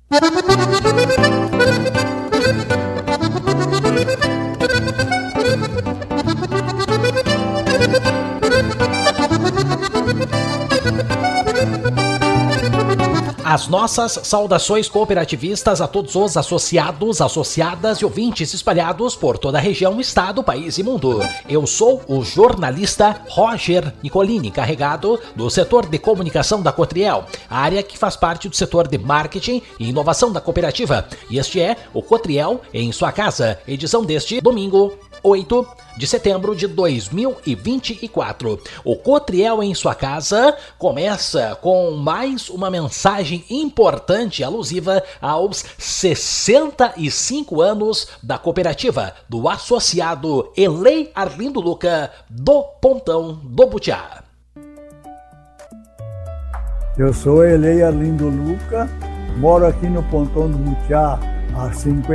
As nossas saudações cooperativistas a todos os associados, associadas e ouvintes espalhados por toda a região, estado, país e mundo. Eu sou o jornalista Roger Nicolini, encarregado do setor de comunicação da Cotriel, a área que faz parte do setor de marketing e inovação da cooperativa. E este é o Cotriel em sua casa, edição deste domingo, 8 de setembro de 2024. O Cotriel em sua casa começa com mais uma mensagem importante alusiva aos 65 anos da cooperativa do associado Elei Arlindo Luca do Pontão do Butiá. Eu sou Elei Arlindo Luca, moro aqui no Pontão do Butiá há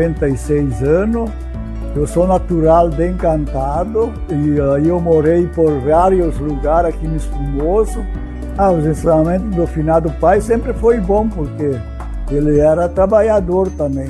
56 anos. Eu sou natural de Encantado e aí eu morei por vários lugares aqui no Espumoso. Os ensinamentos do finado pai sempre foi bom, porque ele era trabalhador também.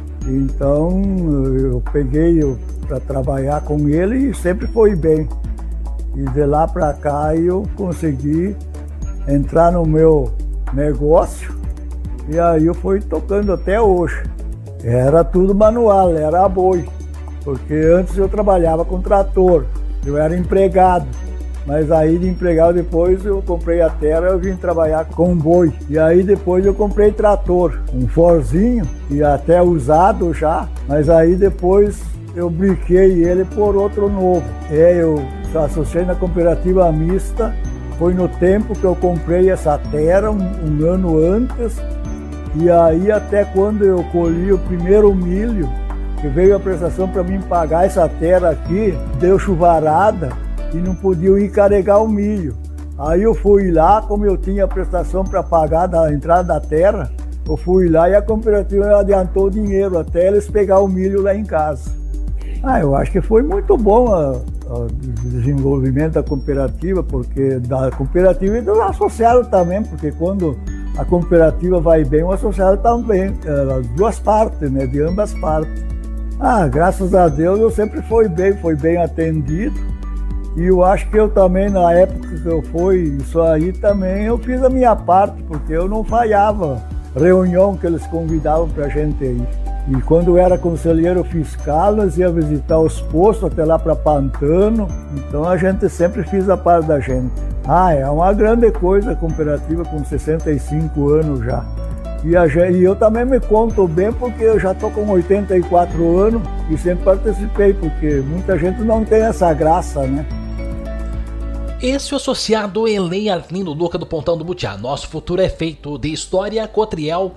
Então eu peguei para trabalhar com ele e sempre foi bem. E de lá para cá eu consegui entrar no meu negócio e aí eu fui tocando até hoje. Era tudo manual, era a boi. Porque antes eu trabalhava com trator, eu era empregado, mas aí de empregado depois eu comprei a terra e eu vim trabalhar com boi. E aí depois eu comprei trator, um Forzinho, e até usado já, mas aí depois eu brinquei ele por outro novo. Eu associei na cooperativa mista, foi no tempo que eu comprei essa terra, um ano antes, e aí até quando eu colhi o primeiro milho, que veio a prestação para mim pagar essa terra aqui, deu chuvarada e não podia ir carregar o milho. Aí eu fui lá, como eu tinha a prestação para pagar da entrada da terra, eu fui lá e a cooperativa adiantou o dinheiro até eles pegar o milho lá em casa. Eu acho que foi muito bom o desenvolvimento da cooperativa, porque da cooperativa e do associado também, porque quando a cooperativa vai bem, o associado também, as duas partes, né, de ambas partes. Graças a Deus eu sempre fui bem atendido, e eu acho que eu também, na época que eu fui isso aí também, eu fiz a minha parte, porque eu não falhava reunião que eles convidavam pra gente ir. E quando eu era conselheiro fiscal, nós ia visitar os postos até lá para Pantano, então a gente sempre fez a parte da gente. É uma grande coisa a cooperativa com 65 anos já. E eu também me conto bem porque eu já estou com 84 anos e sempre participei, porque muita gente não tem essa graça, né? Esse é o associado Elei Arlindo Luca do Pontão do Butiá. Nosso futuro é feito de história. Cotriel,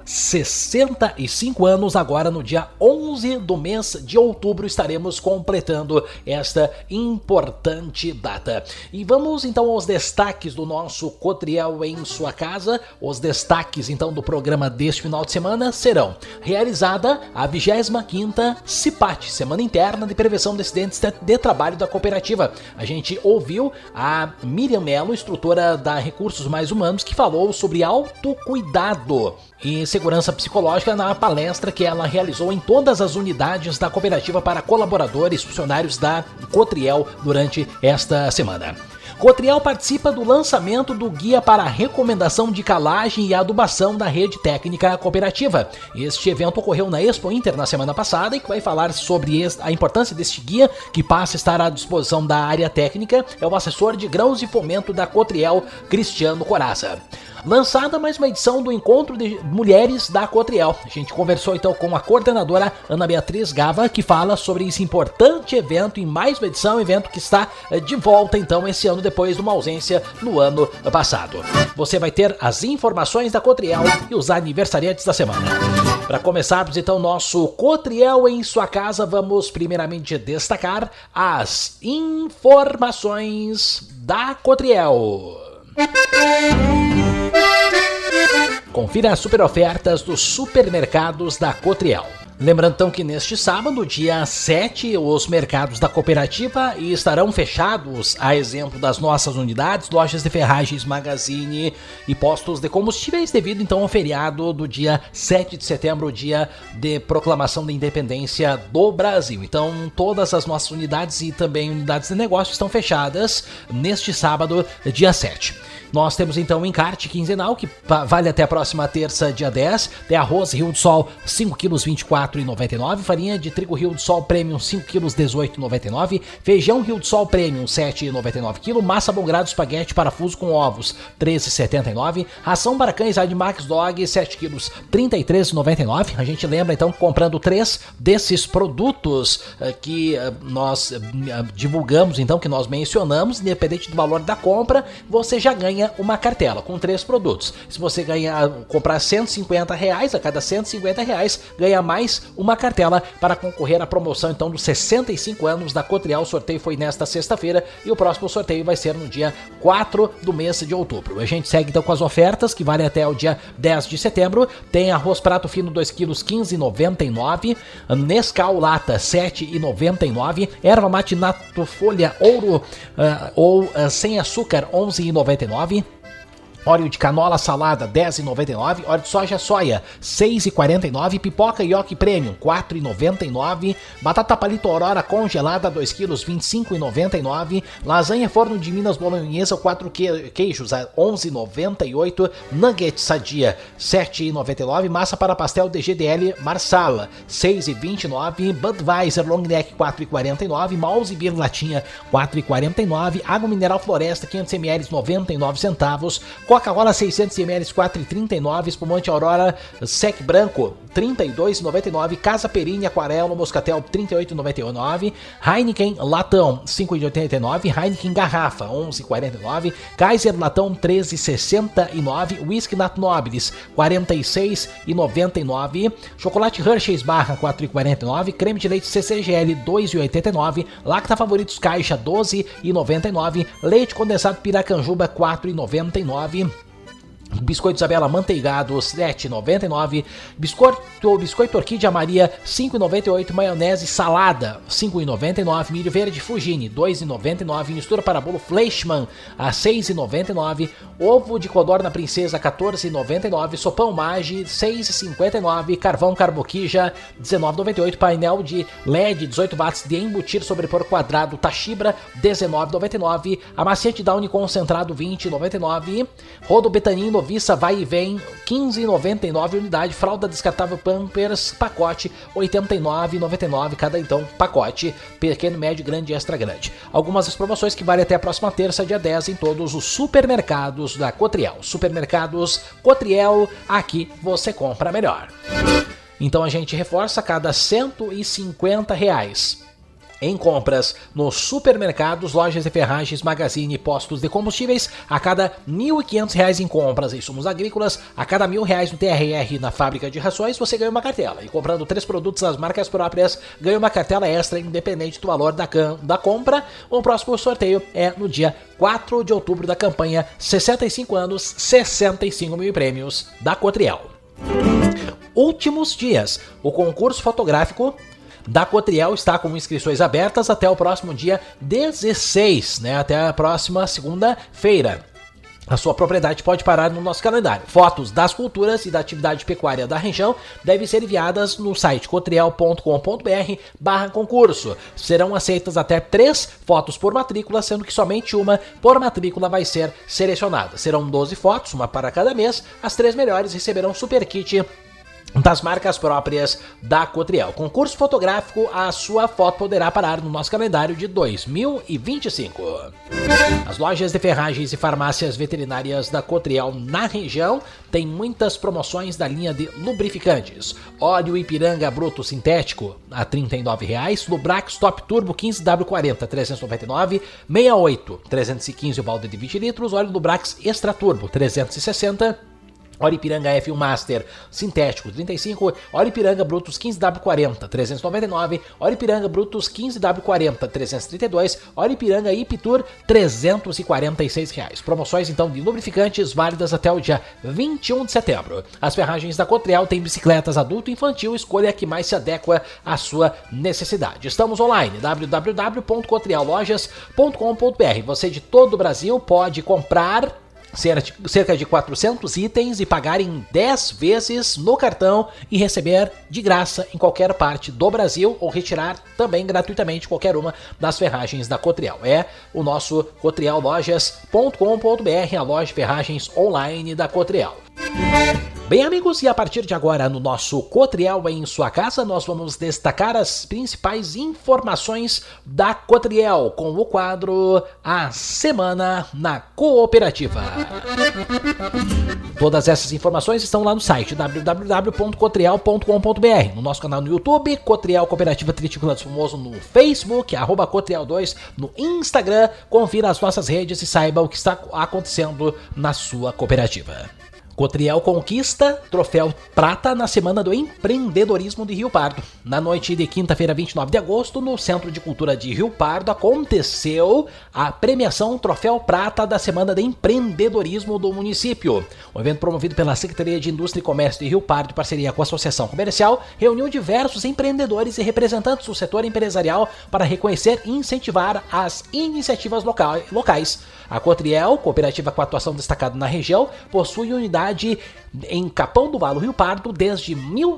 65 anos, agora no dia 11 do mês de outubro estaremos completando esta importante data. E vamos então aos destaques do nosso Cotriel em sua casa. Os destaques então do programa deste final de semana serão: realizada a 25ª CIPAT, Semana Interna de Prevenção de Acidentes de Trabalho da Cooperativa. A gente ouviu a Miriam Mello, instrutora da Recursos Mais Humanos, que falou sobre autocuidado e segurança psicológica na palestra que ela realizou em todas as unidades da cooperativa para colaboradores, funcionários da Cotriel durante esta semana. Cotriel participa do lançamento do Guia para a Recomendação de Calagem e Adubação da Rede Técnica Cooperativa. Este evento ocorreu na Expo Inter na semana passada e que vai falar sobre a importância deste guia, que passa a estar à disposição da área técnica, é o assessor de grãos e fomento da Cotriel, Cristiano Coraça. Lançada mais uma edição do Encontro de Mulheres da Cotriel. A gente conversou então com a coordenadora Ana Beatriz Gava, que fala sobre esse importante evento em mais uma edição, evento que está de volta então esse ano, depois de uma ausência no ano passado. Você vai ter as informações da Cotriel e os aniversariantes da semana. Para começarmos então nosso Cotriel em sua casa, vamos primeiramente destacar as informações da Cotriel. Confira as super ofertas dos supermercados da Cotriel. Lembrando então que neste sábado, dia 7, os mercados da cooperativa estarão fechados, a exemplo das nossas unidades, lojas de ferragens, magazine e postos de combustíveis, devido então ao feriado do dia 7 de setembro, dia de proclamação da independência do Brasil. Então todas as nossas unidades e também unidades de negócio estão fechadas neste sábado, dia 7. Nós temos então um encarte quinzenal que vale até a próxima terça, dia 10. Tem arroz Rio do Sol, 5 kg, R$ 24,99. Farinha de trigo Rio do Sol Premium, 5 kg, R$ 18,99. Feijão Rio do Sol Premium, R$ 7,99 kg. Massa bom grado espaguete parafuso com ovos, R$ 13,79. Ração para cães Admax Dog, 7 kg, R$ 33,99. A gente lembra então, comprando 3 desses produtos que nós divulgamos, então, que nós mencionamos, independente do valor da compra, você já ganha uma cartela com 3 produtos. Se você comprar R$150, a cada R$150 ganha mais uma cartela para concorrer à promoção então dos 65 anos da Cotriel. O sorteio foi nesta sexta-feira e o próximo sorteio vai ser no dia 4 do mês de outubro. A gente segue então com as ofertas que valem até o dia 10 de setembro. Tem arroz prato fino 2 kg, R$ 15,99. Nescau lata, R$ 7,99. Erva mate nato folha ouro ou sem açúcar, R$ 11,99. Óleo de canola salada, R$ 10,99. Óleo de soja, R$ 6,49. Pipoca Yoki Premium, R$ 4,99. Batata palito Aurora congelada, 2 kg, R$ 25,99. Lasanha forno de Minas bolonhesa, 4 queijos, R$ 11,98. Nugget sadia, R$ 7,99. Massa para pastel de GDL Marsala, R$ 6,29. Budweiser Long Neck, R$ 4,49. Mouse Beer latinha, R$ 4,49. Água mineral Floresta, 500 ml, 99 centavos. Coca-Cola 600 ml, 4,39. Espumante Aurora Sec Branco, R$ 32,99. Casa Perini Aquarela Moscatel, R$ 38,99. Heineken Latão, R$ 5,89. Heineken Garrafa, R$ 11,49. Kaiser Latão, R$ 13,69. Whisky Nat Nobilis, R$ 46,99. Chocolate Hershey's Barra, R$ 4,49. Creme de leite CCGL, R$ 2,89. Lacta Favoritos Caixa, R$ 12,99. Leite condensado Piracanjuba, R$ 4,99. Biscoito Isabela manteigado, R$ 7,99. Biscoito Orquídea Maria, R$ 5,98. Maionese salada, R$ 5,99. Milho verde Fugini, R$ 2,99. Mistura para bolo Fleischmann, a R$ 6,99. Ovo de codorna princesa, R$ 14,99. Sopão Magi, R$ 6,59. Carvão Carboquija, R$ 19,98. Painel de LED 18 watts de embutir sobre por quadrado Tachibra, R$ 19,99. Amaciante Downy concentrado, R$ 20,99. Rodo Betanino Vissa vai e vem, R$ 15,99 unidade. Fralda descartável Pampers pacote, R$ 89,99 cada então pacote, pequeno, médio, grande e extra grande. Algumas das promoções que valem até a próxima terça, dia 10, em todos os supermercados da Cotriel. Supermercados Cotriel, aqui você compra melhor. Então a gente reforça, a cada R$ 150 em compras nos supermercados, lojas de ferragens, magazine e postos de combustíveis, a cada R$ 1.500 em compras em insumos agrícolas, a cada R$ 1.000 no TRR na fábrica de rações, você ganha uma cartela. E comprando 3 produtos das marcas próprias, ganha uma cartela extra independente do valor da compra. O próximo sorteio é no dia 4 de outubro da campanha 65 anos, 65 mil prêmios da Cotriel. Últimos dias, o concurso fotográfico da Cotriel está com inscrições abertas até o próximo dia 16, até a próxima segunda-feira. A sua propriedade pode parar no nosso calendário. Fotos das culturas e da atividade pecuária da região devem ser enviadas no site cotriel.com.br/concurso. Serão aceitas até 3 fotos por matrícula, sendo que somente uma por matrícula vai ser selecionada. Serão 12 fotos, uma para cada mês. As 3 melhores receberão super kit das marcas próprias da Cotriel. Concurso fotográfico, a sua foto poderá parar no nosso calendário de 2025. As lojas de ferragens e farmácias veterinárias da Cotriel na região têm muitas promoções da linha de lubrificantes. Óleo Ipiranga Bruto Sintético a R$ 39,00. Lubrax Top Turbo 15W40 R$ 399. 68 315 o balde de 20 litros. Óleo Lubrax Extra Turbo 360. Oripiranga F1 Master Sintético 35, Oripiranga Brutus 15W40 399, Oripiranga Brutus 15W40 332, Oripiranga Iptur R$346. Promoções então de lubrificantes válidas até o dia 21 de setembro. As ferragens da Cotreal têm bicicletas adulto e infantil, escolha a que mais se adequa à sua necessidade. Estamos online, www.cotreallojas.com.br. Você de todo o Brasil pode comprar cerca de 400 itens e pagar em 10 vezes no cartão e receber de graça em qualquer parte do Brasil ou retirar também gratuitamente qualquer uma das ferragens da Cotreal. É o nosso cotreallojas.com.br, a loja de ferragens online da Cotreal. Bem, amigos, e a partir de agora no nosso Cotreal em sua casa, nós vamos destacar as principais informações da Cotreal com o quadro A Semana na Cooperativa. Todas essas informações estão lá no site www.cotreal.com.br, no nosso canal no YouTube, Cotreal Cooperativa Tritículas Famoso no Facebook, @Cotreal2 no Instagram. Confira as nossas redes e saiba o que está acontecendo na sua cooperativa. Cotreal conquista troféu prata na Semana do Empreendedorismo de Rio Pardo. Na noite de quinta-feira, 29 de agosto, no Centro de Cultura de Rio Pardo, aconteceu a premiação Troféu Prata da Semana de Empreendedorismo do município. O evento promovido pela Secretaria de Indústria e Comércio de Rio Pardo, em parceria com a Associação Comercial, reuniu diversos empreendedores e representantes do setor empresarial para reconhecer e incentivar as iniciativas locais. A Cotreal, cooperativa com atuação destacada na região, possui unidade em Capão do Valo, Rio Pardo, desde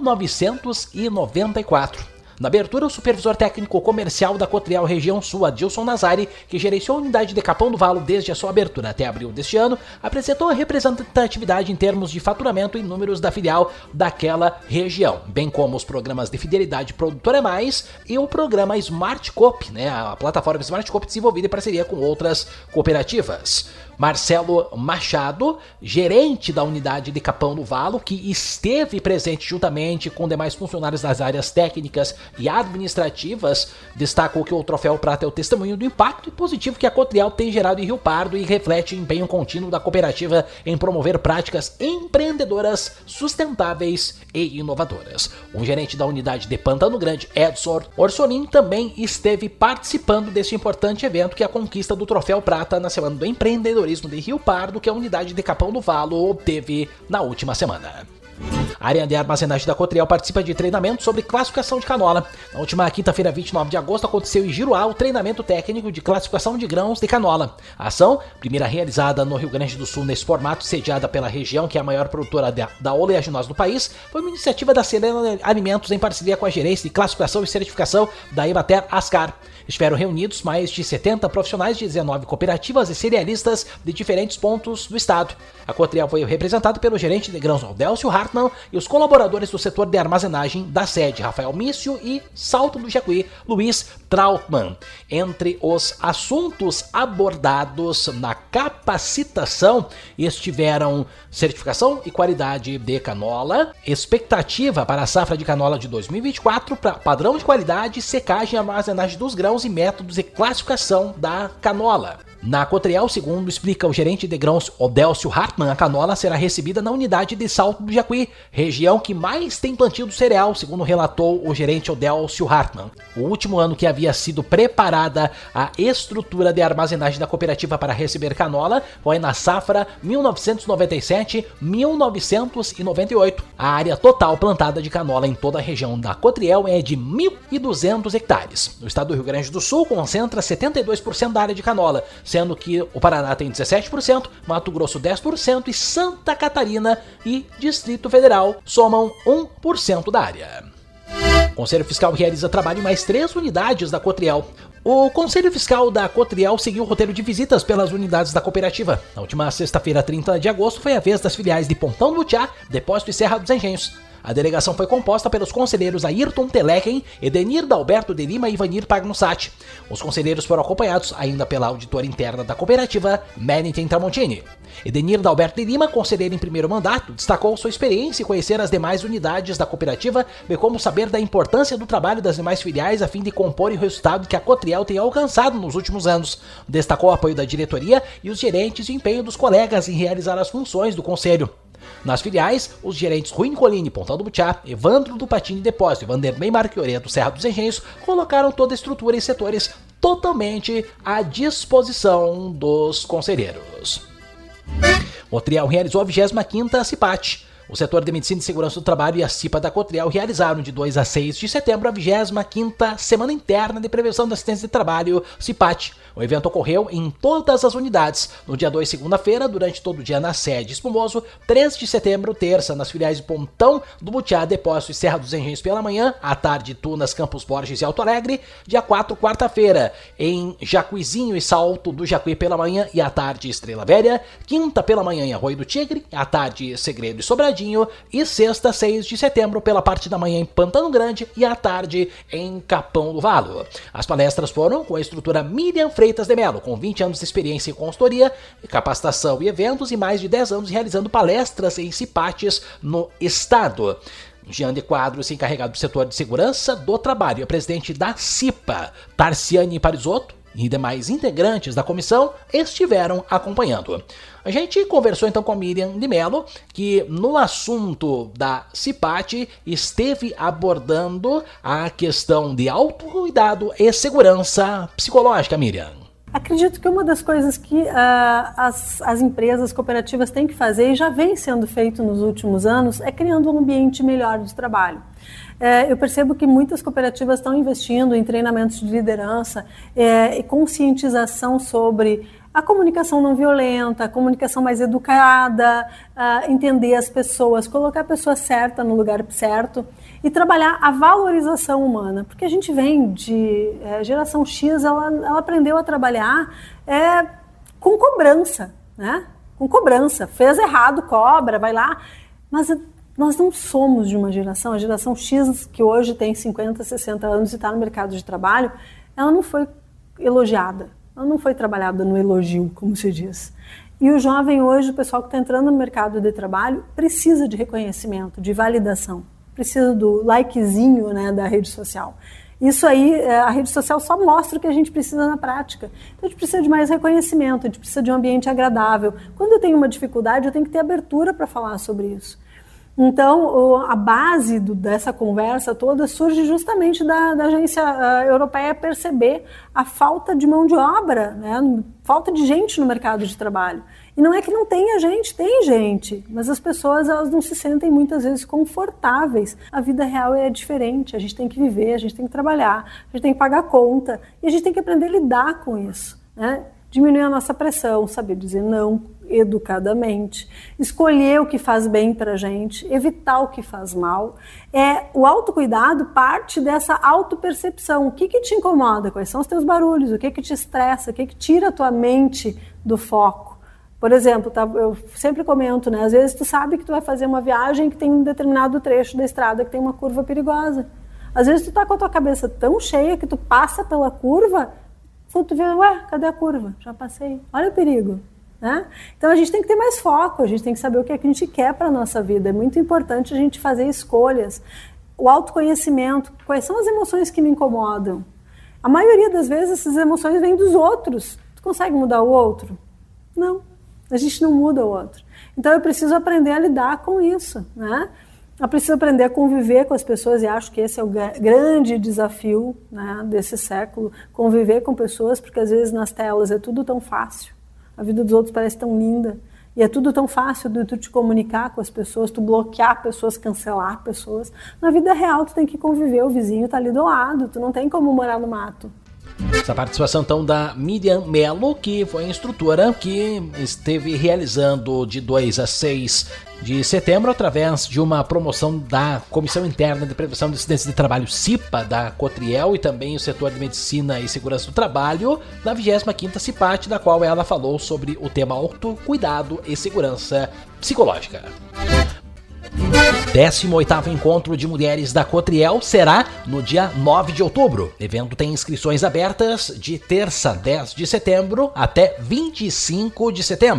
1994. Na abertura, o supervisor técnico comercial da Cotreal Região Sul, Adilson Nazari, que gerenciou a unidade de Capão do Valo desde a sua abertura até abril deste ano, apresentou a representatividade em termos de faturamento e números da filial daquela região, bem como os programas de fidelidade Produtora Mais e o programa Smart Coop, a plataforma Smart Coop desenvolvida em parceria com outras cooperativas. Marcelo Machado, gerente da unidade de Capão do Valo, que esteve presente juntamente com demais funcionários das áreas técnicas e administrativas, destacou que o Troféu Prata é o testemunho do impacto positivo que a Cotreal tem gerado em Rio Pardo e reflete o empenho contínuo da cooperativa em promover práticas empreendedoras, sustentáveis e inovadoras. O gerente da unidade de Pantano Grande, Edson Orsolim, também esteve participando deste importante evento que é a conquista do Troféu Prata na Semana do Empreendedorismo de Rio Pardo, que a unidade de Capão do Valo obteve na última semana. A área de armazenagem da Cotreal participa de treinamento sobre classificação de canola. Na última quinta-feira, 29 de agosto, aconteceu em Giruá o treinamento técnico de classificação de grãos de canola. A ação, primeira realizada no Rio Grande do Sul nesse formato, sediada pela região, que é a maior produtora da oleaginosa do país, foi uma iniciativa da Serena Alimentos em parceria com a Gerência de Classificação e Certificação da Emater Ascar. Estiveram reunidos mais de 70 profissionais de 19 cooperativas e cerealistas de diferentes pontos do estado. A Cotreal foi representada pelo gerente de grãos Odélcio Hartmann e os colaboradores do setor de armazenagem da sede, Rafael Mício e Salto do Jacuí, Luiz Trautmann. Entre os assuntos abordados na capacitação estiveram certificação e qualidade de canola, expectativa para a safra de canola de 2024, padrão de qualidade, secagem e armazenagem dos grãos e métodos de classificação da canola. Na Cotreal, segundo explica o gerente de grãos Odélcio Hartmann, a canola será recebida na unidade de Salto do Jacuí, região que mais tem plantio do cereal, segundo relatou o gerente Odélcio Hartmann. O último ano que havia sido preparada a estrutura de armazenagem da cooperativa para receber canola foi na safra 1997-1998. A área total plantada de canola em toda a região da Cotreal é de 1.200 hectares. O estado do Rio Grande do Sul concentra 72% da área de canola, sendo que o Paraná tem 17%, Mato Grosso 10% e Santa Catarina e Distrito Federal somam 1% da área. O Conselho Fiscal realiza trabalho em mais 3 unidades da Cotreal. O Conselho Fiscal da Cotreal seguiu o roteiro de visitas pelas unidades da cooperativa. Na última sexta-feira, 30 de agosto, foi a vez das filiais de Pontão do Butiá, Depósito e Serra dos Engenhos. A delegação foi composta pelos conselheiros Ayrton Telechen, Edenir Dalberto de Lima e Ivanir Pagnussati. Os conselheiros foram acompanhados ainda pela auditora interna da cooperativa, Menitem Tramontini. Edenir Dalberto de Lima, conselheiro em primeiro mandato, destacou sua experiência em conhecer as demais unidades da cooperativa, bem como saber da importância do trabalho das demais filiais a fim de compor o resultado que a Cotreal tem alcançado nos últimos anos. Destacou o apoio da diretoria e os gerentes e o empenho dos colegas em realizar as funções do conselho. Nas filiais, os gerentes Rui Nicolini, Pontão do Butiá, Evandro do Patini Depósito e Vanderlei Marquioreto, Serra dos Engenhos, colocaram toda a estrutura e setores totalmente à disposição dos conselheiros. O Cotriel realizou a 25ª CIPAT. O setor de Medicina e Segurança do Trabalho e a CIPA da Cotriel realizaram de 2 a 6 de setembro a 25ª Semana Interna de Prevenção da Assistência de Trabalho, CIPAT. O evento ocorreu em todas as unidades. No dia 2, segunda-feira, durante todo o dia na sede Espumoso, 3 de setembro, terça, nas filiais de Pontão do Butiá, Depósito e Serra dos Engenhos pela manhã, à tarde Tunas, Campos Borges e Alto Alegre, dia 4, quarta-feira, em Jacuizinho e Salto do Jacuí pela manhã e à tarde Estrela Velha, quinta pela manhã em Arroio do Tigre, à tarde Segredo e Sobradinho e sexta, 6 de setembro, pela parte da manhã em Pantano Grande e à tarde em Capão do Valo. As palestras foram com a instrutora Miriam Freitas de Mello, com 20 anos de experiência em consultoria, capacitação e eventos e mais de 10 anos realizando palestras em CIPATs no estado. Jean de Quadros, encarregado do setor de segurança do trabalho, e a presidente da CIPA, Tarciane Parisotto, e demais integrantes da comissão estiveram acompanhando. A gente conversou então com a Miriam de Mello, que no assunto da CIPAT esteve abordando a questão de autocuidado e segurança psicológica, Miriam. Acredito que uma das coisas que as empresas cooperativas têm que fazer, e já vem sendo feito nos últimos anos, é criando um ambiente melhor de trabalho. Eu percebo que muitas cooperativas estão investindo em treinamentos de liderança e conscientização sobre a comunicação não violenta, a comunicação mais educada, entender as pessoas, colocar a pessoa certa no lugar certo e trabalhar a valorização humana. Porque a gente vem de geração X, ela aprendeu a trabalhar com cobrança, né? Com cobrança. Fez errado, cobra, vai lá. Mas nós não somos de uma geração, a geração X, que hoje tem 50, 60 anos e está no mercado de trabalho, ela não foi elogiada, ela não foi trabalhada no elogio, como se diz. E o jovem hoje, o pessoal que está entrando no mercado de trabalho, precisa de reconhecimento, de validação, precisa do likezinho, né, da rede social. Isso aí, a rede social só mostra o que a gente precisa na prática. Então a gente precisa de mais reconhecimento, a gente precisa de um ambiente agradável. Quando eu tenho uma dificuldade, eu tenho que ter abertura para falar sobre isso. Então, a base dessa conversa toda surge justamente da agência europeia perceber a falta de mão de obra, né? Falta de gente no mercado de trabalho. E não é que não tenha gente, tem gente, mas as pessoas elas não se sentem muitas vezes confortáveis. A vida real é diferente, a gente tem que viver, a gente tem que trabalhar, a gente tem que pagar conta e a gente tem que aprender a lidar com isso, né? Diminuir a nossa pressão, saber dizer não educadamente, escolher o que faz bem pra gente, evitar o que faz mal. O autocuidado parte dessa autopercepção. O que te incomoda? Quais são os teus barulhos? O que te estressa? O que tira a tua mente do foco? Por exemplo, eu sempre comento, né? Às vezes tu sabe que tu vai fazer uma viagem que tem um determinado trecho da estrada que tem uma curva perigosa. Às vezes tu tá com a tua cabeça tão cheia que tu passa pela curva, quando tu vê, cadê a curva? Já passei. Olha o perigo. Né? Então a gente tem que ter mais foco, a gente tem que saber o que é que a gente quer para a nossa vida. É muito importante a gente fazer escolhas. O autoconhecimento, quais são as emoções que me incomodam? A maioria das vezes essas emoções vêm dos outros. Tu consegue mudar o outro? Não, a gente não muda o outro. Então eu preciso aprender a lidar com isso, né? Eu preciso aprender a conviver com as pessoas e acho que esse é o grande desafio, né, desse século, conviver com pessoas, porque às vezes nas telas é tudo tão fácil. A vida dos outros parece tão linda. E é tudo tão fácil de tu te comunicar com as pessoas, tu bloquear pessoas, cancelar pessoas. Na vida real, tu tem que conviver, o vizinho tá ali do lado, tu não tem como morar no mato. Essa participação então da Miriam Mello, que foi a instrutora que esteve realizando de 2 a 6 de setembro através de uma promoção da Comissão Interna de Prevenção de Acidentes de Trabalho, CIPA, da Cotriel, e também o setor de Medicina e Segurança do Trabalho, na 25ª CIPAT, da qual ela falou sobre o tema autocuidado e segurança psicológica. 18º Encontro de Mulheres da Cotriel será no dia 9 de outubro. O evento tem inscrições abertas de terça, 10 de setembro, até 25 de setembro.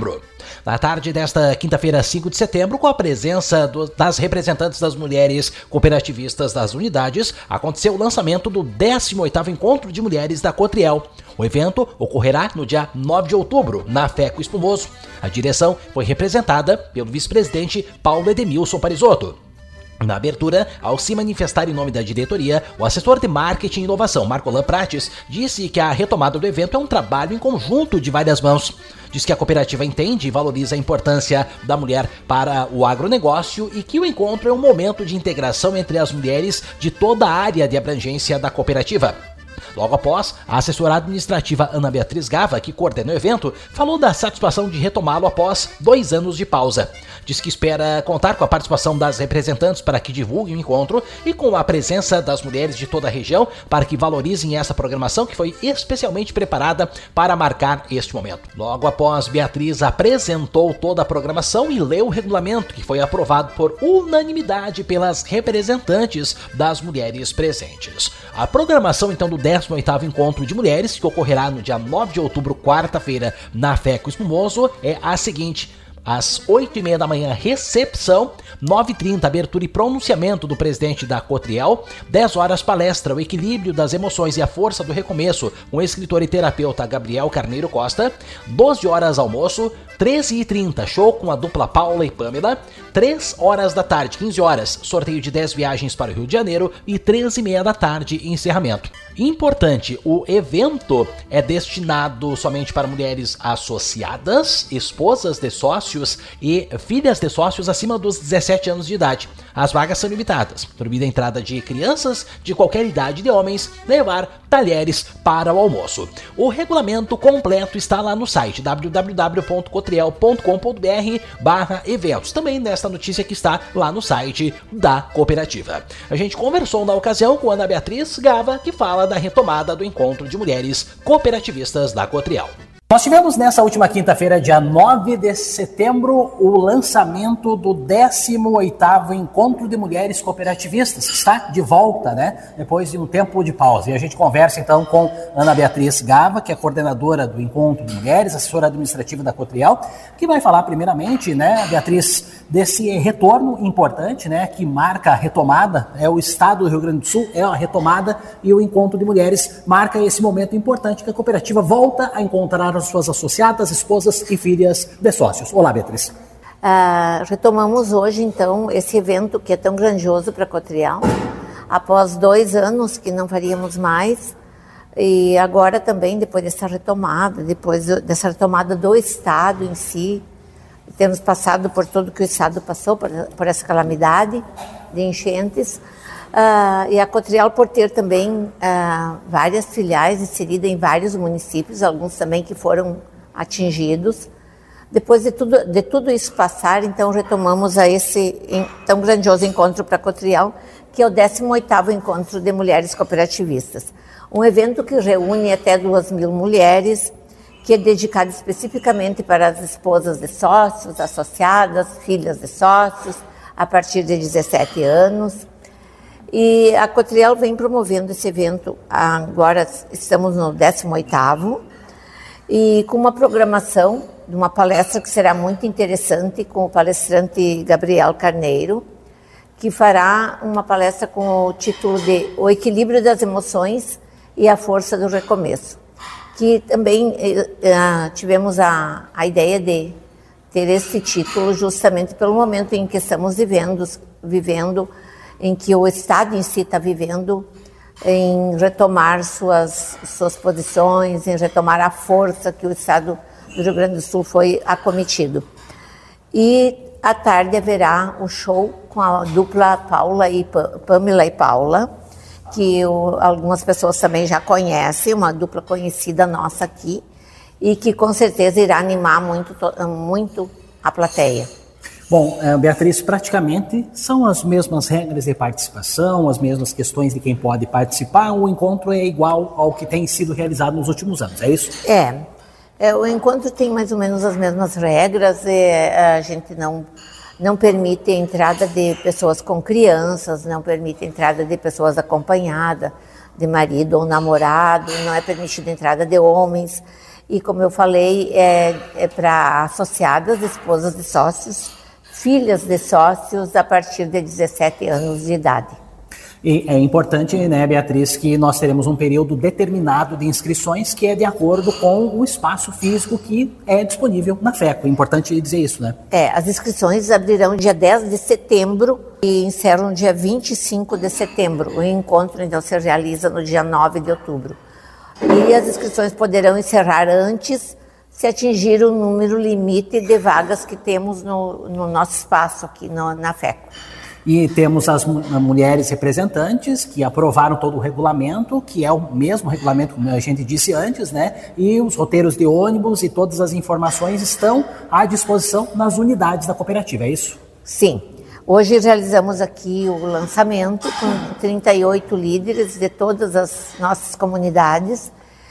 Na tarde desta quinta-feira, 5 de setembro, com a presença das representantes das mulheres cooperativistas das unidades, aconteceu o lançamento do 18º Encontro de Mulheres da Cotriel. O evento ocorrerá no dia 9 de outubro, na FECO Espumoso. A direção foi representada pelo vice-presidente Paulo Edemilson Parisotto. Na abertura, ao se manifestar em nome da diretoria, o assessor de marketing e inovação, Marcolan Prates, disse que a retomada do evento é um trabalho em conjunto de várias mãos. Diz que a cooperativa entende e valoriza a importância da mulher para o agronegócio e que o encontro é um momento de integração entre as mulheres de toda a área de abrangência da cooperativa. Logo após, a assessora administrativa Ana Beatriz Gava, que coordena o evento, falou da satisfação de retomá-lo após 2 anos de pausa. Diz que espera contar com a participação das representantes para que divulguem o encontro e com a presença das mulheres de toda a região para que valorizem essa programação que foi especialmente preparada para marcar este momento. Logo após, Beatriz apresentou toda a programação e leu o regulamento que foi aprovado por unanimidade pelas representantes das mulheres presentes. A programação então do 18º Encontro de Mulheres, que ocorrerá no dia 9 de outubro, quarta-feira, na FECO Espumoso, é a seguinte: às 8h30 da manhã, recepção, 9h30, abertura e pronunciamento do presidente da Cotriel, 10 horas, palestra, o equilíbrio das emoções e a força do recomeço, com o escritor e terapeuta Gabriel Carneiro Costa, 12 horas, almoço, 13h30, show com a dupla Paula e Pamela, 3 horas da tarde, 15 horas, sorteio de 10 viagens para o Rio de Janeiro e 13h30 da tarde, encerramento. Importante, o evento é destinado somente para mulheres associadas, esposas de sócios e filhas de sócios acima dos 17 anos de idade. As vagas são limitadas. Proibida a entrada de crianças de qualquer idade de homens levar talheres para o almoço. O regulamento completo está lá no site www.cotriel.com.br/eventos. Também nesta notícia que está lá no site da cooperativa. A gente conversou na ocasião com Ana Beatriz Gava, que fala da retomada do encontro de mulheres cooperativistas da Cotriel. Nós tivemos nessa última quinta-feira, dia 9 de setembro, o lançamento do 18º Encontro de Mulheres Cooperativistas, que está de volta, né? Depois de um tempo de pausa. E a gente conversa então com Ana Beatriz Gava, que é coordenadora do Encontro de Mulheres, assessora administrativa da Cotriel, que vai falar primeiramente, né, Beatriz, desse retorno importante, né, que marca a retomada. É o estado do Rio Grande do Sul, é a retomada, e o Encontro de Mulheres marca esse momento importante que a cooperativa volta a encontrar as suas associadas, esposas e filhas de sócios. Olá, Beatriz. Retomamos hoje, então, esse evento que é tão grandioso para a Cotriel, após 2 anos que não faríamos mais, e agora também, depois dessa retomada do Estado em si, temos passado por tudo que o Estado passou, por essa calamidade de enchentes, e a Cotriel, por ter também várias filiais inseridas em vários municípios, alguns também que foram atingidos. Depois de tudo isso passar, então retomamos a esse tão grandioso encontro para a Cotriel, que é o 18º Encontro de Mulheres Cooperativistas. Um evento que reúne até 2.000 mulheres, que é dedicado especificamente para as esposas de sócios, associadas, filhas de sócios, a partir de 17 anos. E a Cotriel vem promovendo esse evento, agora estamos no 18º, e com uma programação de uma palestra que será muito interessante com o palestrante Gabriel Carneiro, que fará uma palestra com o título de O Equilíbrio das Emoções e a Força do Recomeço, que também tivemos a ideia de ter esse título justamente pelo momento em que estamos vivendo, em que o Estado em si está vivendo, em retomar suas posições, em retomar a força que o Estado do Rio Grande do Sul foi acometido. E à tarde haverá um show com a dupla Pamela e Paula, que algumas pessoas também já conhecem, uma dupla conhecida nossa aqui, e que com certeza irá animar muito a plateia. Bom, Beatriz, praticamente são as mesmas regras de participação, as mesmas questões de quem pode participar. O encontro é igual ao que tem sido realizado nos últimos anos, é isso? O encontro tem mais ou menos as mesmas regras. A gente não permite a entrada de pessoas com crianças, não permite a entrada de pessoas acompanhadas, de marido ou namorado, não é permitida a entrada de homens. E como eu falei, é para associadas, esposas de sócios, filhas de sócios a partir de 17 anos de idade. E é importante, né, Beatriz, que nós teremos um período determinado de inscrições que é de acordo com o espaço físico que é disponível na FECO. É importante dizer isso, né? As inscrições abrirão dia 10 de setembro e encerram dia 25 de setembro. O encontro, então, se realiza no dia 9 de outubro. E as inscrições poderão encerrar antes se atingir o número limite de vagas que temos no nosso espaço aqui na FECO. E temos as mulheres representantes que aprovaram todo o regulamento, que é o mesmo regulamento, como a gente disse antes, né? E os roteiros de ônibus e todas as informações estão à disposição nas unidades da cooperativa, é isso? Sim. Hoje realizamos aqui o lançamento com 38 líderes de todas as nossas comunidades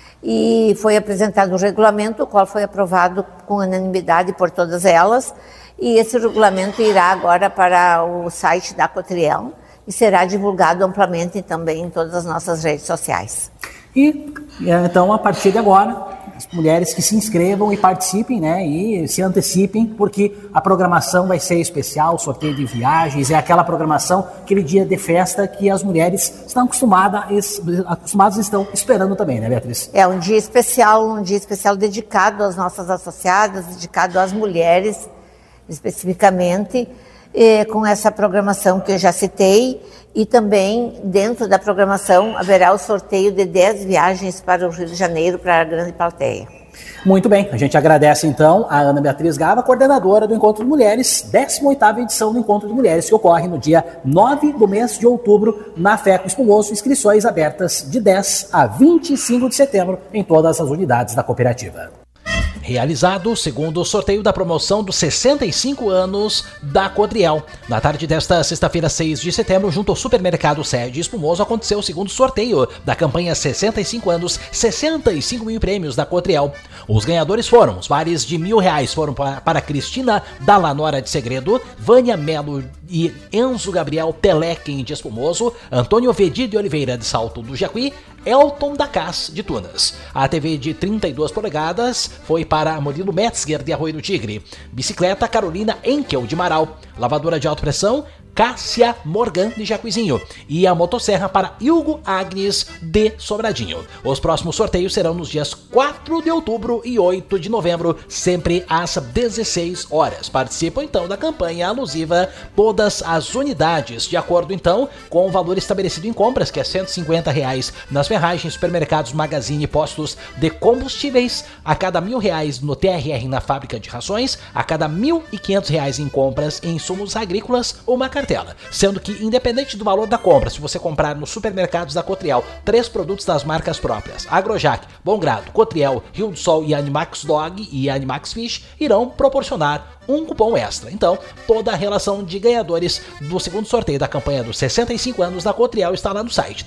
e foi apresentado o regulamento, o qual foi aprovado com unanimidade por todas elas. E esse regulamento irá agora para o site da Cotriel e será divulgado amplamente também em todas as nossas redes sociais. E então, a partir de agora, as mulheres que se inscrevam e participem, né, e se antecipem, porque a programação vai ser especial, sorteio de viagens, é aquela programação, aquele dia de festa que as mulheres estão acostumadas estão esperando também, né, Beatriz? É um dia especial dedicado às nossas associadas, dedicado às mulheres, especificamente, com essa programação que eu já citei, e também dentro da programação haverá o sorteio de 10 viagens para o Rio de Janeiro, para a grande plateia. Muito bem, a gente agradece então a Ana Beatriz Gava, coordenadora do Encontro de Mulheres, 18ª edição do Encontro de Mulheres, que ocorre no dia 9 do mês de outubro na FECO Espumoso, inscrições abertas de 10 a 25 de setembro em todas as unidades da cooperativa. Realizado o segundo sorteio da promoção dos 65 anos da Cotriel. Na tarde desta sexta-feira, 6 de setembro, junto ao supermercado Sede Espumoso, aconteceu o segundo sorteio da campanha 65 anos, 65 mil prêmios da Cotriel. Os ganhadores foram, os vales de R$1.000 foram para Cristina Dalanora de Segredo, Vânia Melo e Enzo Gabriel Telequem de Espumoso, Antônio Vedi de Oliveira de Salto do Jacuí, Elton da Cas de Tunas. A TV de 32 polegadas foi para Murilo Metzger de Arroio do Tigre, bicicleta Carolina Enkel de Marau, lavadora de alta pressão Cássia Morgan de Jacuizinho e a motosserra para Hugo Agnes de Sobradinho. Os próximos sorteios serão nos dias 4 de outubro e 8 de novembro, sempre às 16 horas. Participam então da campanha alusiva todas as unidades, de acordo então com o valor estabelecido em compras, que é R$150 nas ferragens, supermercados, magazine e postos de combustíveis, a cada R$1.000 no TRR na fábrica de rações, a cada R$1.500 em compras em insumos agrícolas ou uma cartela. Sendo que, independente do valor da compra, se você comprar nos supermercados da Cotriel 3 produtos das marcas próprias, Agrojac, Bom Grado, Cotriel, Rio do Sol e Animax Dog e Animax Fish, irão proporcionar um cupom extra. Então, toda a relação de ganhadores do segundo sorteio da campanha dos 65 anos da Cotriel está lá no site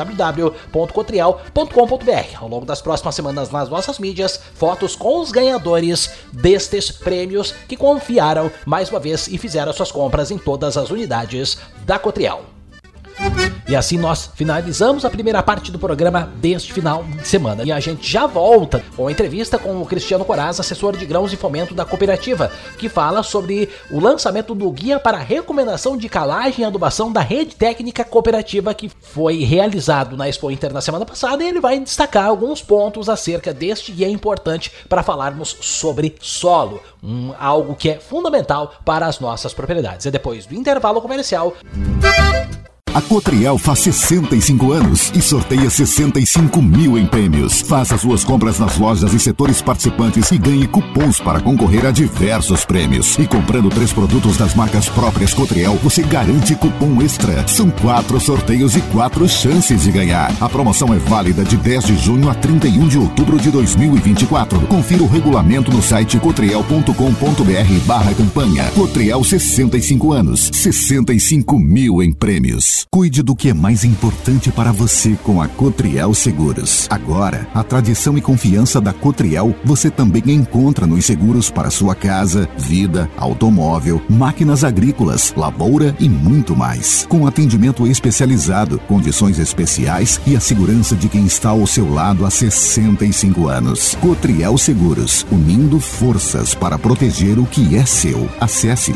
www.cotriel.com.br. Ao longo das próximas semanas nas nossas mídias, fotos com os ganhadores destes prêmios que confiaram mais uma vez e fizeram suas compras em todas as unidades da Cotriel. E assim nós finalizamos a primeira parte do programa deste final de semana. E a gente já volta com a entrevista com o Cristiano Coraz, assessor de grãos e fomento da cooperativa, que fala sobre o lançamento do Guia para Recomendação de Calagem e Adubação da Rede Técnica Cooperativa, que foi realizado na Expo Inter na semana passada, e ele vai destacar alguns pontos acerca deste guia importante para falarmos sobre solo, algo que é fundamental para as nossas propriedades. É depois do intervalo comercial. A Cotriel faz 65 anos e sorteia 65 mil em prêmios. Faça suas compras nas lojas e setores participantes e ganhe cupons para concorrer a diversos prêmios. E comprando 3 produtos das marcas próprias Cotriel, você garante cupom extra. São 4 sorteios e 4 chances de ganhar. A promoção é válida de 10 de junho a 31 de outubro de 2024. Confira o regulamento no site cotriel.com.br/campanha. Cotriel 65 anos, 65 mil em prêmios. Seguros. Cuide do que é mais importante para você com a Cotriel Seguros. Agora, a tradição e confiança da Cotriel você também encontra nos seguros para sua casa, vida, automóvel, máquinas agrícolas, lavoura e muito mais. Com atendimento especializado, condições especiais e a segurança de quem está ao seu lado há 65 anos. Cotriel Seguros, unindo forças para proteger o que é seu. Acesse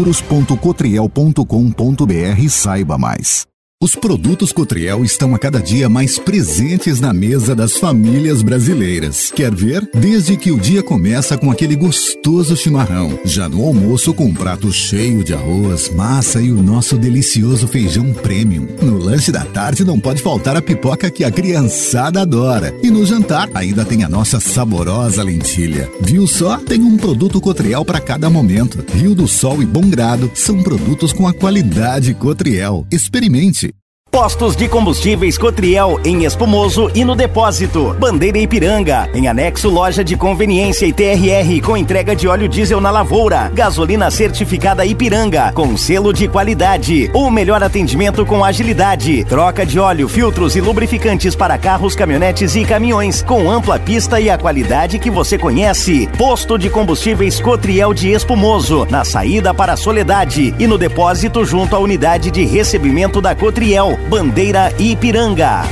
seguros.cotriel.com.br e saiba mais. Os produtos Cotriel estão a cada dia mais presentes na mesa das famílias brasileiras. Quer ver? Desde que o dia começa com aquele gostoso chimarrão, já no almoço com um prato cheio de arroz, massa e o nosso delicioso feijão premium. No lanche da tarde não pode faltar a pipoca que a criançada adora. E no jantar ainda tem a nossa saborosa lentilha. Viu só? Tem um produto Cotriel para cada momento. Rio do Sol e Bom Grado são produtos com a qualidade Cotriel. Experimente. Postos de combustíveis Cotriel em Espumoso e no Depósito. Bandeira Ipiranga. Em anexo, loja de conveniência e TRR com entrega de óleo diesel na lavoura. Gasolina certificada Ipiranga com selo de qualidade. O melhor atendimento com agilidade. Troca de óleo, filtros e lubrificantes para carros, caminhonetes e caminhões com ampla pista e a qualidade que você conhece. Posto de combustíveis Cotriel de Espumoso. Na saída para a Soledade e no Depósito junto à unidade de recebimento da Cotriel. Bandeira Ipiranga.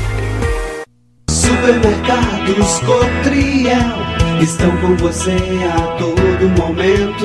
Supermercados Cotriel estão com você a todo momento.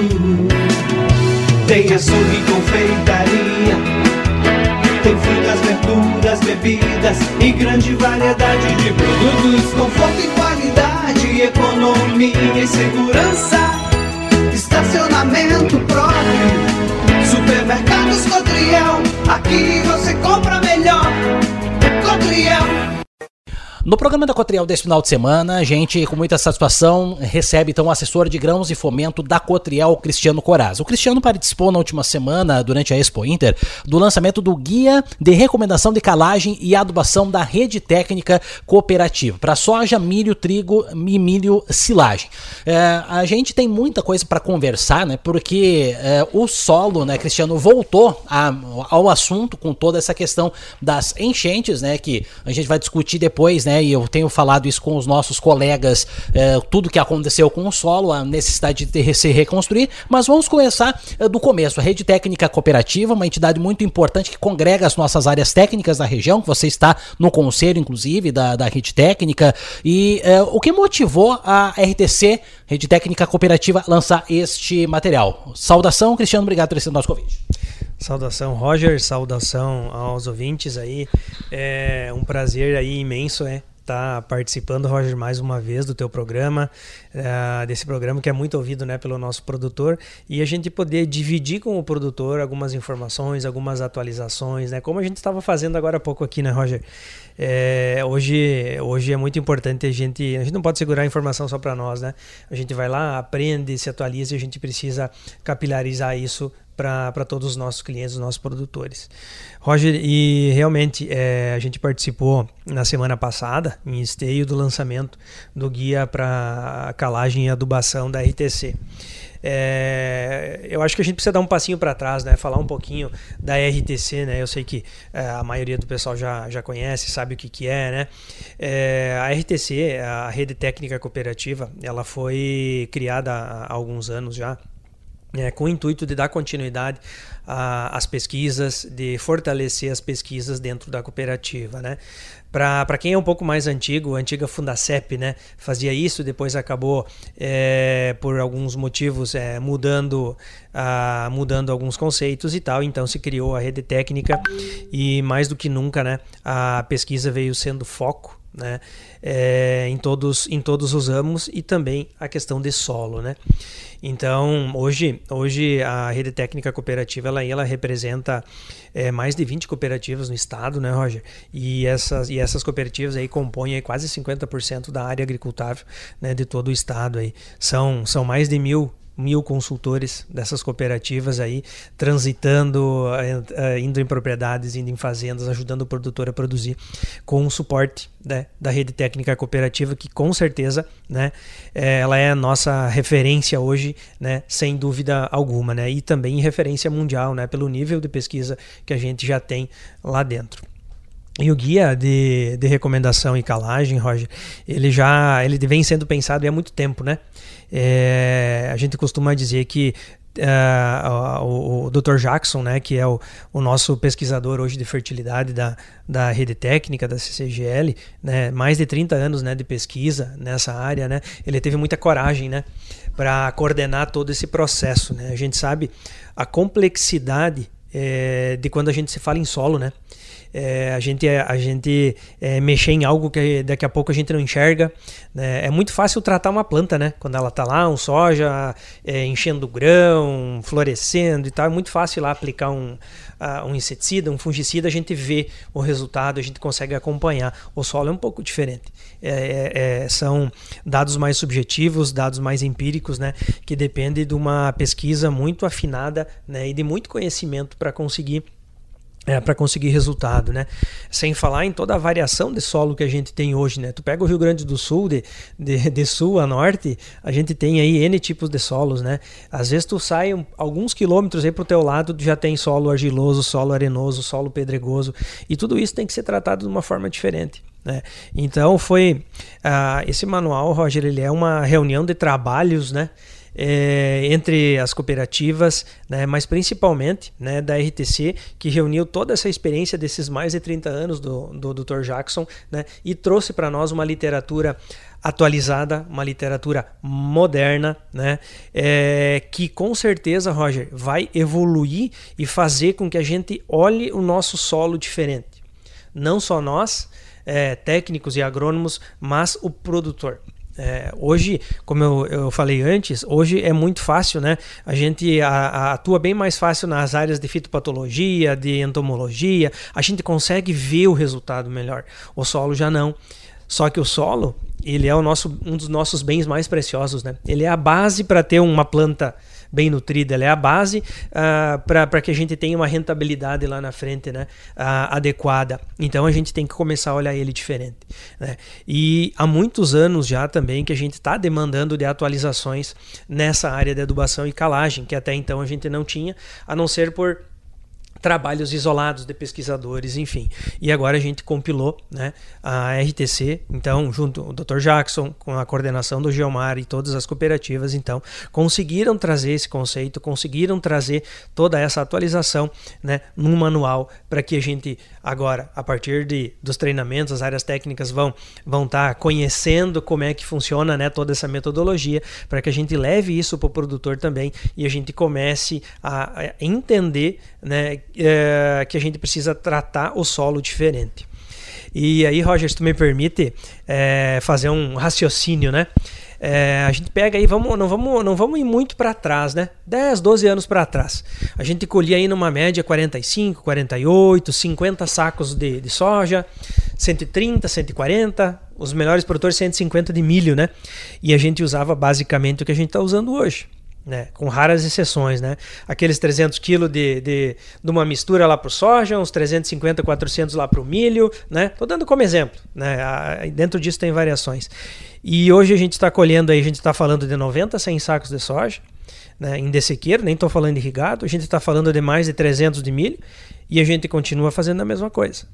Tem açougue e confeitaria, tem frutas, verduras, bebidas e grande variedade de produtos. Conforto e qualidade, economia e segurança, estacionamento próprio. Supermercados Cotriel, aqui você compra melhor. Cotriel. No programa da Cotriel desse final de semana, a gente, com muita satisfação, recebe então o assessor de grãos e fomento da Cotriel, Cristiano Coraz. O Cristiano participou na última semana, durante a Expo Inter, do lançamento do Guia de Recomendação de Calagem e Adubação da Rede Técnica Cooperativa, para soja, milho, trigo e milho silagem. A gente tem muita coisa para conversar, né? Porque o solo, né, Cristiano, voltou ao assunto com toda essa questão das enchentes, né? Que a gente vai discutir depois, né? E eu tenho falado isso com os nossos colegas, tudo que aconteceu com o solo, a necessidade de se reconstruir, mas vamos começar do começo. A Rede Técnica Cooperativa, uma entidade muito importante que congrega as nossas áreas técnicas da região, que você está no conselho, inclusive, da Rede Técnica, e o que motivou a RTC, Rede Técnica Cooperativa, lançar este material? Saudação, Cristiano, obrigado por receber o nosso convite. Saudação, Roger, saudação aos ouvintes aí, é um prazer aí imenso, estar participando, Roger, mais uma vez do teu programa, desse programa que é muito ouvido, né, pelo nosso produtor, e a gente poder dividir com o produtor algumas informações, algumas atualizações, né, como a gente estava fazendo agora há pouco aqui, né, Roger? Hoje é muito importante a gente não pode segurar a informação só para nós, né? A gente vai lá, aprende, se atualiza e a gente precisa capilarizar isso para todos os nossos clientes, os nossos produtores. Roger, e realmente a gente participou na semana passada, em Esteio, do lançamento do guia para calagem e adubação da RTC. Eu acho que a gente precisa dar um passinho para trás, né? Falar um pouquinho da RTC, né? Eu sei que a maioria do pessoal já conhece, sabe o que é, né? A RTC, a Rede Técnica Cooperativa, ela foi criada há alguns anos já, com o intuito de dar continuidade às pesquisas, de fortalecer as pesquisas dentro da cooperativa, né? Para quem é um pouco mais antigo, a antiga Fundacep, né, fazia isso, depois acabou, por alguns motivos, mudando alguns conceitos e tal, então se criou a Rede Técnica e mais do que nunca, né, a pesquisa veio sendo foco, né, em todos os ramos e também a questão de solo, né? Então, hoje a Rede Técnica Cooperativa ela representa mais de 20 cooperativas no estado, né, Roger? E essas cooperativas aí compõem aí quase 50% da área agricultável, né, de todo o estado aí. São mais de 1.000 1000 consultores dessas cooperativas aí, transitando, indo em propriedades, indo em fazendas, ajudando o produtor a produzir com o suporte, né, da rede técnica cooperativa, que com certeza, né, ela é a nossa referência hoje, né, sem dúvida alguma, né, e também referência mundial, né, pelo nível de pesquisa que a gente já tem lá dentro. E o guia de recomendação e calagem, Roger, ele vem sendo pensado há muito tempo, né? A gente costuma dizer que o Dr. Jackson, né, que é o nosso pesquisador hoje de fertilidade da rede técnica, da CCGL, né, mais de 30 anos, né, de pesquisa nessa área, né, ele teve muita coragem, né, para coordenar todo esse processo, né? A gente sabe a complexidade de quando a gente se fala em solo, né? A gente mexer em algo que daqui a pouco a gente não enxerga, né? É muito fácil tratar uma planta, né? Quando ela está lá, um soja enchendo grão, florescendo e tal, é muito fácil lá aplicar um inseticida, um fungicida, a gente vê o resultado, a gente consegue acompanhar. O solo é um pouco diferente. São dados mais subjetivos, dados mais empíricos, né? Que depende de uma pesquisa muito afinada, né? E de muito conhecimento para conseguir resultado, né? Sem falar em toda a variação de solo que a gente tem hoje, né? Tu pega o Rio Grande do Sul, de sul a norte, a gente tem aí N tipos de solos, né? Às vezes tu sai alguns quilômetros aí pro teu lado, tu já tem solo argiloso, solo arenoso, solo pedregoso, e tudo isso tem que ser tratado de uma forma diferente, né? Então esse manual, Roger, ele é uma reunião de trabalhos, né? Entre as cooperativas, né, mas principalmente, né, da RTC, que reuniu toda essa experiência desses mais de 30 anos do Dr. Jackson, né, e trouxe para nós uma literatura atualizada, uma literatura moderna, né, que com certeza, Roger, vai evoluir e fazer com que a gente olhe o nosso solo diferente. Não só nós, técnicos e agrônomos, mas o produtor. Hoje, como eu falei antes, hoje é muito fácil, né? A gente atua bem mais fácil nas áreas de fitopatologia, de entomologia, a gente consegue ver o resultado melhor. O solo já não. Só que o solo, ele é um dos nossos bens mais preciosos, né? Ele é a base para ter uma planta bem nutrida, ela é a base para que a gente tenha uma rentabilidade lá na frente, né, adequada. Então a gente tem que começar a olhar ele diferente, né? E há muitos anos já também que a gente está demandando de atualizações nessa área de adubação e calagem, que até então a gente não tinha, a não ser por trabalhos isolados de pesquisadores, enfim. E agora a gente compilou, né, a RTC, então, junto o Dr. Jackson, com a coordenação do Geomar e todas as cooperativas, então, conseguiram trazer esse conceito, conseguiram trazer toda essa atualização, né, num manual, para que a gente agora, a partir dos treinamentos, as áreas técnicas vão estar conhecendo como é que funciona, né, toda essa metodologia, para que a gente leve isso para o produtor também e a gente comece a entender, né, que a gente precisa tratar o solo diferente. E aí, Roger, se tu me permite fazer um raciocínio, né? A gente pega aí, não vamos ir muito para trás, né? 10, 12 anos para trás. A gente colhia aí numa média 45, 48, 50 sacos de soja, 130, 140, os melhores produtores 150 de milho, né? E a gente usava basicamente o que a gente está usando hoje, né, com raras exceções, né? Aqueles 300 kg de uma mistura lá para o soja, uns 350, 400 lá para o milho, né? Tô dando como exemplo, né? Dentro disso tem variações. E hoje a gente está colhendo aí, a gente está falando de 90 a 100 sacos de soja, né, em dessequeiro, nem estou falando de irrigado, a gente está falando de mais de 300 de milho e a gente continua fazendo a mesma coisa.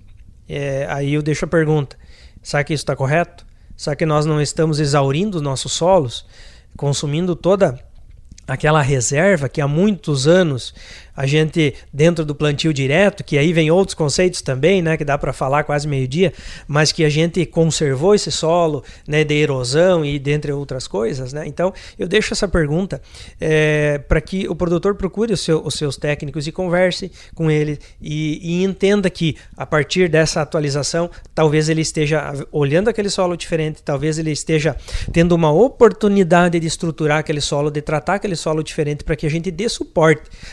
Aí eu deixo a pergunta, será que isso está correto? Será que nós não estamos exaurindo os nossos solos, consumindo toda aquela reserva que há muitos anos a gente, dentro do plantio direto, que aí vem outros conceitos também, né, que dá para falar quase meio-dia, mas que a gente conservou esse solo, né, de erosão e dentre outras coisas, né? Então eu deixo essa pergunta para que o produtor procure os seus técnicos e converse com ele e entenda que a partir dessa atualização talvez ele esteja olhando aquele solo diferente, talvez ele esteja tendo uma oportunidade de estruturar aquele solo, de tratar aquele solo diferente, para que a gente dê suporte para essas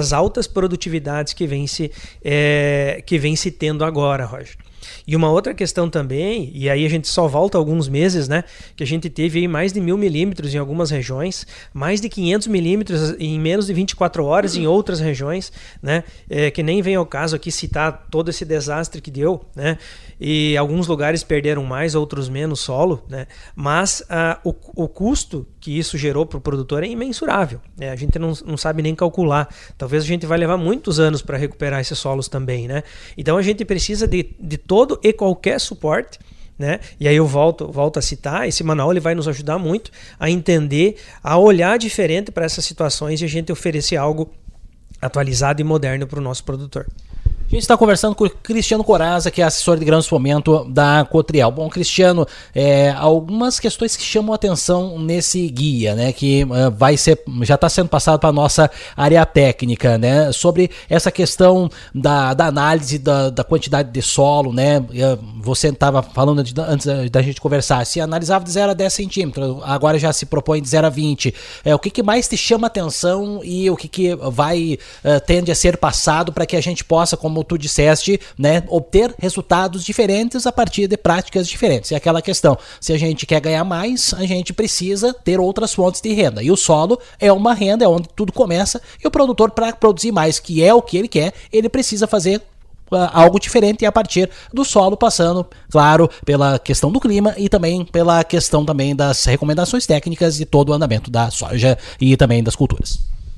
essas altas produtividades que vem se tendo agora, Roger. E uma outra questão também, e aí a gente só volta alguns meses, né, que a gente teve aí mais de 1000 milímetros em algumas regiões, mais de 500 milímetros em menos de 24 horas em outras regiões, né, que nem vem ao caso aqui citar todo esse desastre que deu, né, e alguns lugares perderam mais, outros menos solo, né, mas o custo que isso gerou para o produtor é imensurável, né, a gente não sabe nem calcular, talvez a gente vai levar muitos anos para recuperar esses solos também, né, então a gente precisa de todo e qualquer suporte, né? E aí eu volto a citar, esse manual ele vai nos ajudar muito a entender, a olhar diferente para essas situações e a gente oferecer algo atualizado e moderno para o nosso produtor. A gente está conversando com o Cristiano Corazza, que é assessor de grãos de fomento da Cotriel. Bom, Cristiano, algumas questões que chamam a atenção nesse guia, né, que já está sendo passado para a nossa área técnica, né, sobre essa questão da análise da quantidade de solo, né, você estava falando antes da gente conversar, se analisava de 0 a 10 centímetros, agora já se propõe de 0 a 20. O que mais te chama a atenção e o que tende a ser passado para que a gente possa, como tu disseste, né, obter resultados diferentes a partir de práticas diferentes. É aquela questão, se a gente quer ganhar mais, a gente precisa ter outras fontes de renda. E o solo é uma renda, é onde tudo começa, e o produtor, para produzir mais, que é o que ele quer, ele precisa fazer algo diferente a partir do solo, passando, claro, pela questão do clima e também pela questão também das recomendações técnicas e todo o andamento da soja e também das culturas.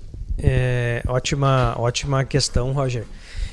Ótima questão, Roger.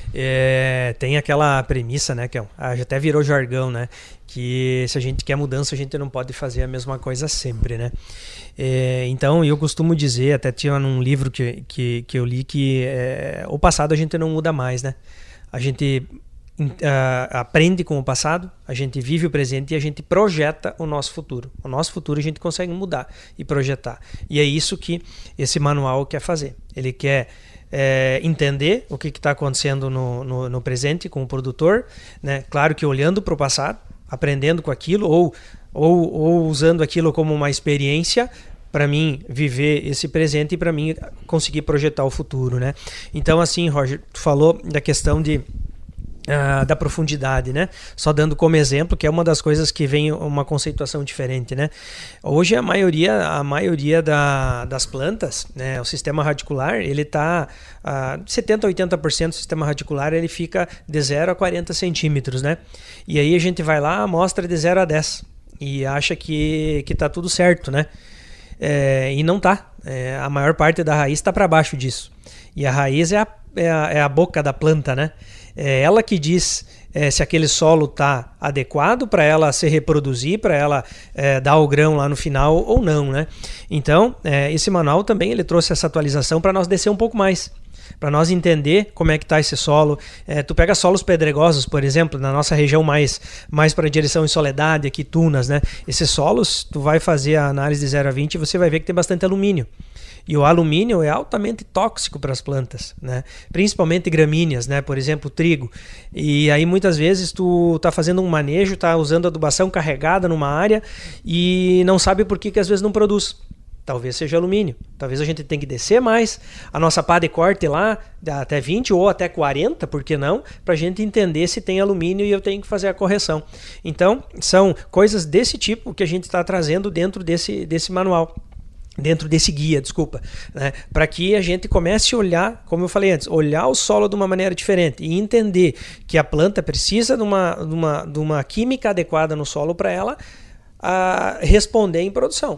Tem aquela premissa, né, que já até virou jargão, né, que se a gente quer mudança, a gente não pode fazer a mesma coisa sempre, né. Então eu costumo dizer, até tinha num livro que eu li, que o passado a gente não muda mais, né. A gente aprende com o passado, a gente vive o presente e a gente projeta o nosso futuro. O nosso futuro a gente consegue mudar e projetar. E é isso que esse manual quer fazer. Ele quer entender o que está acontecendo no presente com o produtor, né? Claro que olhando para o passado, aprendendo com aquilo ou usando aquilo como uma experiência para mim viver esse presente e para mim conseguir projetar o futuro, né? Então assim, Roger, tu falou da questão da profundidade, né? Só dando como exemplo, que é uma das coisas que vem uma conceituação diferente, né? Hoje a maioria das plantas, né? O sistema radicular, ele tá 70% a 80% do sistema radicular, ele fica de 0 a 40 centímetros, né? E aí a gente vai lá, amostra de 0 a 10 e acha que tá tudo certo, né? E não tá. A maior parte da raiz está para baixo disso. E a raiz é a boca da planta, né? É ela que diz se aquele solo está adequado para ela se reproduzir, para ela dar o grão lá no final ou não, né? Então, esse manual também ele trouxe essa atualização para nós descer um pouco mais, para nós entender como é que está esse solo. Tu pega solos pedregosos, por exemplo, na nossa região mais para a direção em Soledade, aqui Tunas, né? Esses solos, tu vai fazer a análise de 0 a 20 e você vai ver que tem bastante alumínio. E o alumínio é altamente tóxico para as plantas, né? Principalmente gramíneas, né? Por exemplo, trigo. E aí muitas vezes tu tá fazendo um manejo, tá usando adubação carregada numa área e não sabe por que às vezes não produz. Talvez seja alumínio. Talvez a gente tenha que descer mais a nossa pá de corte lá, até 20 ou até 40, por que não? Para a gente entender se tem alumínio e eu tenho que fazer a correção. Então, são coisas desse tipo que a gente está trazendo dentro desse manual. Dentro desse guia, né? Para que a gente comece a olhar, como eu falei antes, olhar o solo de uma maneira diferente e entender que a planta precisa de uma química adequada no solo para ela responder em produção.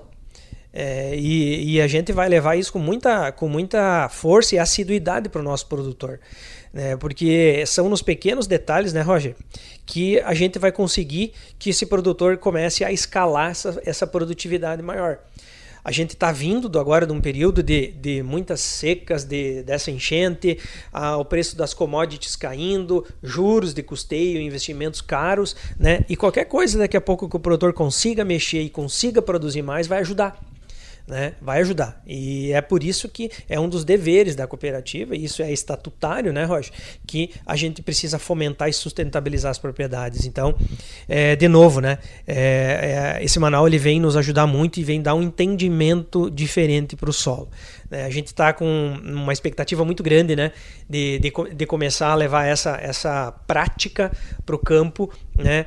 E a gente vai levar isso com muita força e assiduidade para o nosso produtor, né? Porque são nos pequenos detalhes, né, Roger, que a gente vai conseguir que esse produtor comece a escalar essa produtividade maior. A gente está vindo agora de um período de muitas secas, dessa enchente, o preço das commodities caindo, juros de custeio, investimentos caros, né? E qualquer coisa daqui a pouco que o produtor consiga mexer e consiga produzir mais vai ajudar, né? Vai ajudar. E é por isso que é um dos deveres da cooperativa, e isso é estatutário, né, Roger? Que a gente precisa fomentar e sustentabilizar as propriedades. Então, de novo, né? Esse manual ele vem nos ajudar muito e vem dar um entendimento diferente para o solo. A gente está com uma expectativa muito grande, né, de começar a levar essa prática para o campo, né,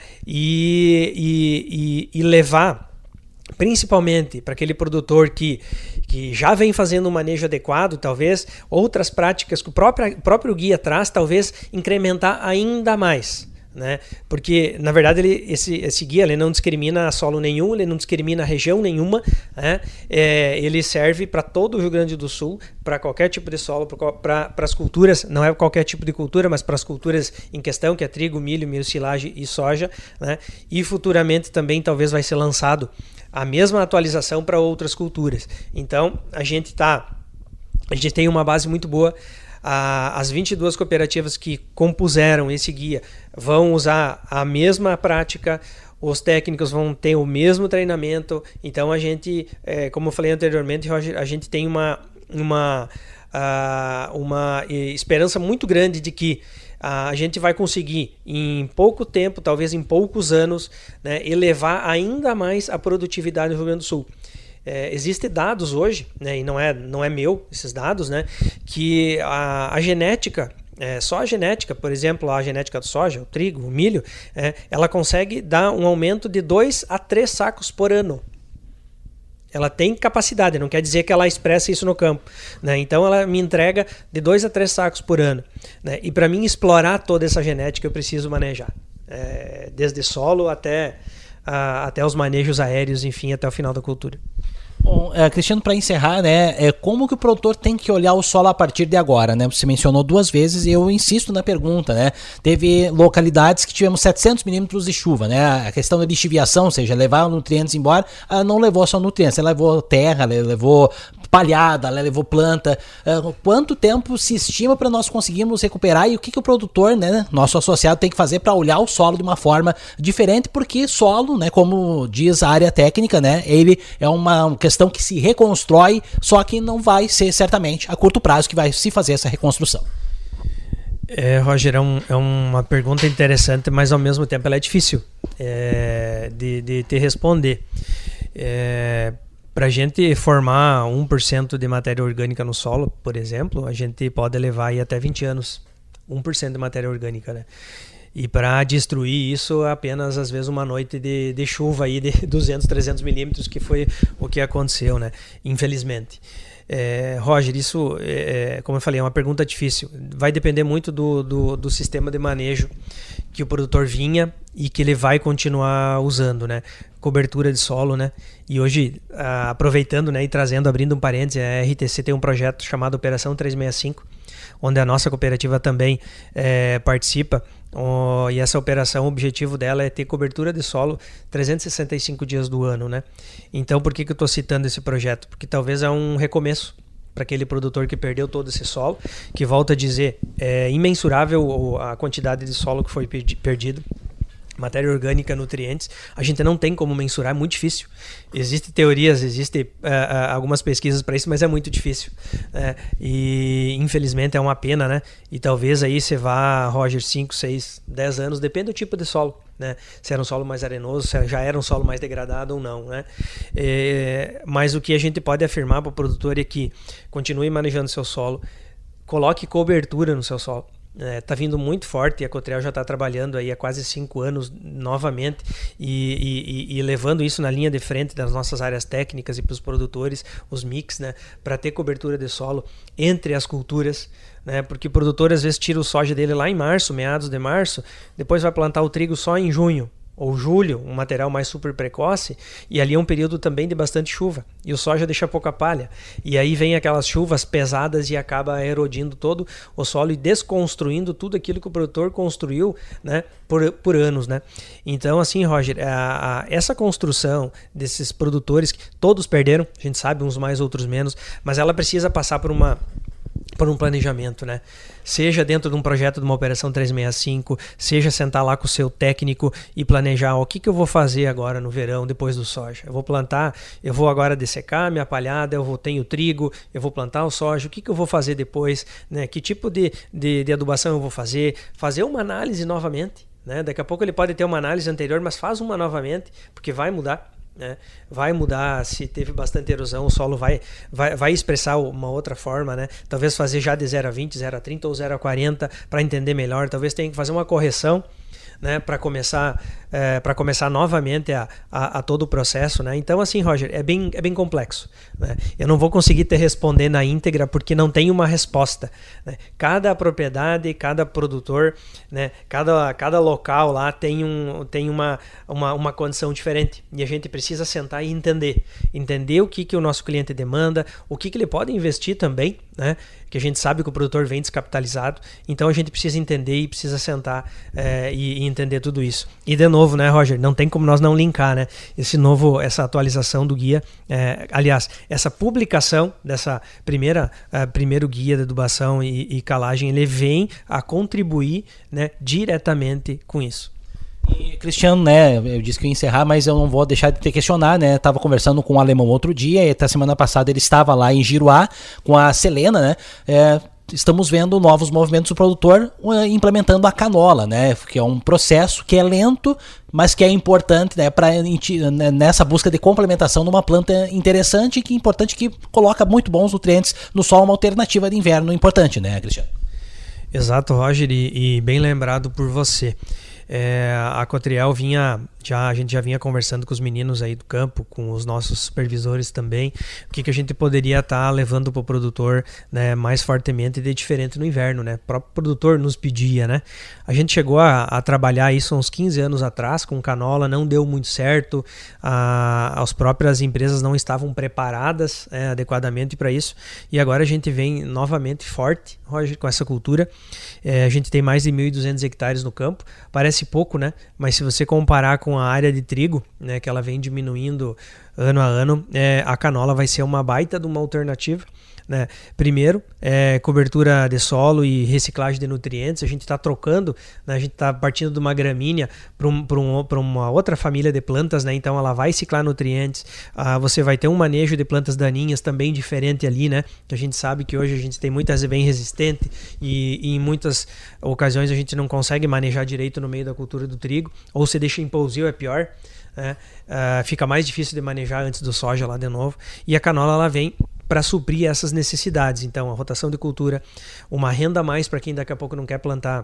e levar principalmente para aquele produtor que já vem fazendo um manejo adequado, talvez outras práticas que o próprio guia traz, talvez incrementar ainda mais. Né? Porque, na verdade, esse guia ele não discrimina solo nenhum, ele não discrimina região nenhuma, né? Ele serve para todo o Rio Grande do Sul, para qualquer tipo de solo, para as culturas, não é qualquer tipo de cultura, mas para as culturas em questão, que é trigo, milho, silagem e soja, né? E futuramente também talvez vai ser lançado a mesma atualização para outras culturas. Então, a gente tem uma base muito boa. As 22 cooperativas que compuseram esse guia vão usar a mesma prática, os técnicos vão ter o mesmo treinamento. Então a gente, como eu falei anteriormente, Roger, a gente tem uma esperança muito grande de que a gente vai conseguir em pouco tempo, talvez em poucos anos, né, elevar ainda mais a produtividade no Rio Grande do Sul. Existem dados hoje, né, e não é meu esses dados, né, que a genética, só a genética, por exemplo, a genética do soja, o trigo, o milho, ela consegue dar um aumento de 2 a 3 sacos por ano. Ela tem capacidade, não quer dizer que ela expressa isso no campo, né? Então ela me entrega de 2 a 3 sacos por ano, né? E para mim explorar toda essa genética eu preciso manejar, desde solo até os manejos aéreos, enfim, até o final da cultura. Bom, Cristiano, para encerrar, né, como que o produtor tem que olhar o solo a partir de agora, né? Você mencionou 2 vezes e eu insisto na pergunta, né? Teve localidades que tivemos 700 milímetros de chuva, né? A questão da lixiviação, ou seja, levar nutrientes embora, não levou só nutrientes, ela levou terra, ela levou palhada, ela levou planta. Quanto tempo se estima para nós conseguirmos recuperar e o que o produtor, né, nosso associado, tem que fazer para olhar o solo de uma forma diferente, porque solo, né, como diz a área técnica, né, ele é uma questão que se reconstrói, só que não vai ser certamente a curto prazo que vai se fazer essa reconstrução. Roger, é uma pergunta interessante, mas ao mesmo tempo ela é difícil de te responder. Para a gente formar 1% de matéria orgânica no solo, por exemplo, a gente pode levar aí até 20 anos, 1% de matéria orgânica, né? E para destruir isso, apenas às vezes uma noite de chuva aí de 200, 300 milímetros, que foi o que aconteceu, né? Infelizmente. Roger, isso, como eu falei, é uma pergunta difícil. Vai depender muito do sistema de manejo que o produtor vinha e que ele vai continuar usando, né? Cobertura de solo, né? E hoje, aproveitando, né, e trazendo, abrindo um parênteses, a RTC tem um projeto chamado Operação 365, onde a nossa cooperativa também participa. E essa operação, o objetivo dela é ter cobertura de solo 365 dias do ano, né? Então, por que eu estou citando esse projeto? Porque talvez é um recomeço para aquele produtor que perdeu todo esse solo, que, volta a dizer, é imensurável a quantidade de solo que foi perdido. Matéria orgânica, nutrientes, a gente não tem como mensurar, é muito difícil. Existem teorias, existem algumas pesquisas para isso, mas é muito difícil. E infelizmente é uma pena, né? E talvez aí você vá, Roger, 5, 6, 10 anos, depende do tipo de solo, né? Se era um solo mais arenoso, se já era um solo mais degradado ou não, né? Mas o que a gente pode afirmar para o produtor é que continue manejando seu solo, coloque cobertura no seu solo. Está vindo muito forte, e a Cotreal já está trabalhando aí há quase 5 anos novamente e levando isso na linha de frente das nossas áreas técnicas e para os produtores, os mix, né, para ter cobertura de solo entre as culturas, né, porque o produtor às vezes tira o soja dele lá em março, meados de março, depois vai plantar o trigo só em junho ou julho, um material mais super precoce, e ali é um período também de bastante chuva, e o soja deixa pouca palha, e aí vem aquelas chuvas pesadas e acaba erodindo todo o solo e desconstruindo tudo aquilo que o produtor construiu, né, por anos, né? Então, assim, Roger, essa construção desses produtores, que todos perderam, a gente sabe, uns mais, outros menos, mas ela precisa passar por uma por um planejamento, né? Seja dentro de um projeto de uma operação 365, seja sentar lá com o seu técnico e planejar o que eu vou fazer agora no verão, depois do soja. Eu vou plantar, eu vou agora dessecar minha palhada, tenho trigo, eu vou plantar o soja, o que eu vou fazer depois, né? Que tipo de adubação eu vou fazer uma análise novamente, né? Daqui a pouco ele pode ter uma análise anterior, mas faz uma novamente, porque vai mudar. Né? Vai mudar, se teve bastante erosão, o solo vai expressar uma outra forma, né? Talvez fazer já de 0 a 20, 0 a 30 ou 0 a 40 para entender melhor, talvez tenha que fazer uma correção, né? Para começar novamente a todo o processo, né? Então assim, Roger, é bem complexo, né? Eu não vou conseguir te responder na íntegra porque não tem uma resposta, né? Cada propriedade, cada produtor, né? Cada local lá tem uma condição diferente e a gente precisa sentar e entender o que o nosso cliente demanda, o que ele pode investir também, né? Que a gente sabe que o produtor vem descapitalizado, então a gente precisa entender e precisa sentar e entender tudo isso. E de novo, né, Roger, não tem como nós não linkar, né, essa atualização do guia, aliás, essa publicação dessa primeiro guia de adubação e calagem, ele vem a contribuir, né, diretamente com isso. E, Cristiano, né, eu disse que ia encerrar, mas eu não vou deixar de te questionar, né, estava conversando com o alemão outro dia, e até semana passada ele estava lá em Giruá com a Selena, né, estamos vendo novos movimentos do produtor implementando a canola, né, que é um processo que é lento, mas que é importante, né, nessa busca de complementação numa planta interessante, que coloca muito bons nutrientes no solo, uma alternativa de inverno importante, né, Cristiano? Exato, Roger, e bem lembrado por você. A Cotriel a gente já vinha conversando com os meninos aí do campo, com os nossos supervisores também, o que a gente poderia estar levando para o produtor, né, mais fortemente e de diferente no inverno, né? O próprio produtor nos pedia, né? A gente chegou a trabalhar isso uns 15 anos atrás com canola, não deu muito certo, as próprias empresas não estavam preparadas adequadamente para isso, e agora a gente vem novamente forte, Roger, com essa cultura. A gente tem mais de 1.200 hectares no campo, parece pouco, né? Mas se você comparar com a área de trigo, né, que ela vem diminuindo ano a ano, a canola vai ser uma baita de uma alternativa, né? Primeiro, cobertura de solo e reciclagem de nutrientes. A gente está trocando, né? A gente está partindo de uma gramínea para uma outra família de plantas, né? Então ela vai ciclar nutrientes. Você vai ter um manejo de plantas daninhas também diferente ali, né? Que a gente sabe que hoje a gente tem muitas bem resistentes e em muitas ocasiões a gente não consegue manejar direito no meio da cultura do trigo, ou se deixa em pousio é pior, né? Fica mais difícil de manejar antes do soja lá de novo. E a canola, ela vem para suprir essas necessidades. Então, a rotação de cultura, uma renda a mais para quem daqui a pouco não quer plantar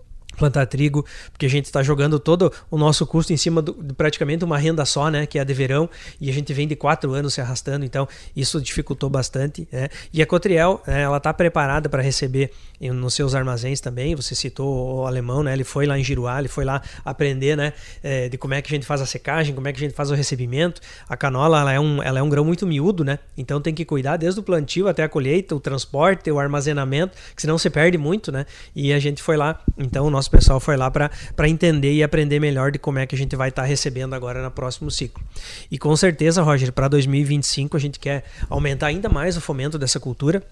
trigo, porque a gente está jogando todo o nosso custo em cima de praticamente uma renda só, né, que é a de verão, e a gente vem de 4 anos se arrastando, então isso dificultou bastante, né? E a Cotriel, ela está preparada para receber nos seus armazéns também. Você citou o alemão, né? Ele foi lá em Giruá, ele foi lá aprender, né, de como é que a gente faz a secagem, como é que a gente faz o recebimento. A canola, ela é um grão muito miúdo, né? Então tem que cuidar desde o plantio até a colheita, o transporte, o armazenamento, que senão você perde muito, né? E a gente foi lá, então o nosso pessoal foi lá para entender e aprender melhor de como é que a gente vai estar recebendo agora no próximo ciclo. E com certeza, Roger, para 2025 a gente quer aumentar ainda mais o fomento dessa cultura.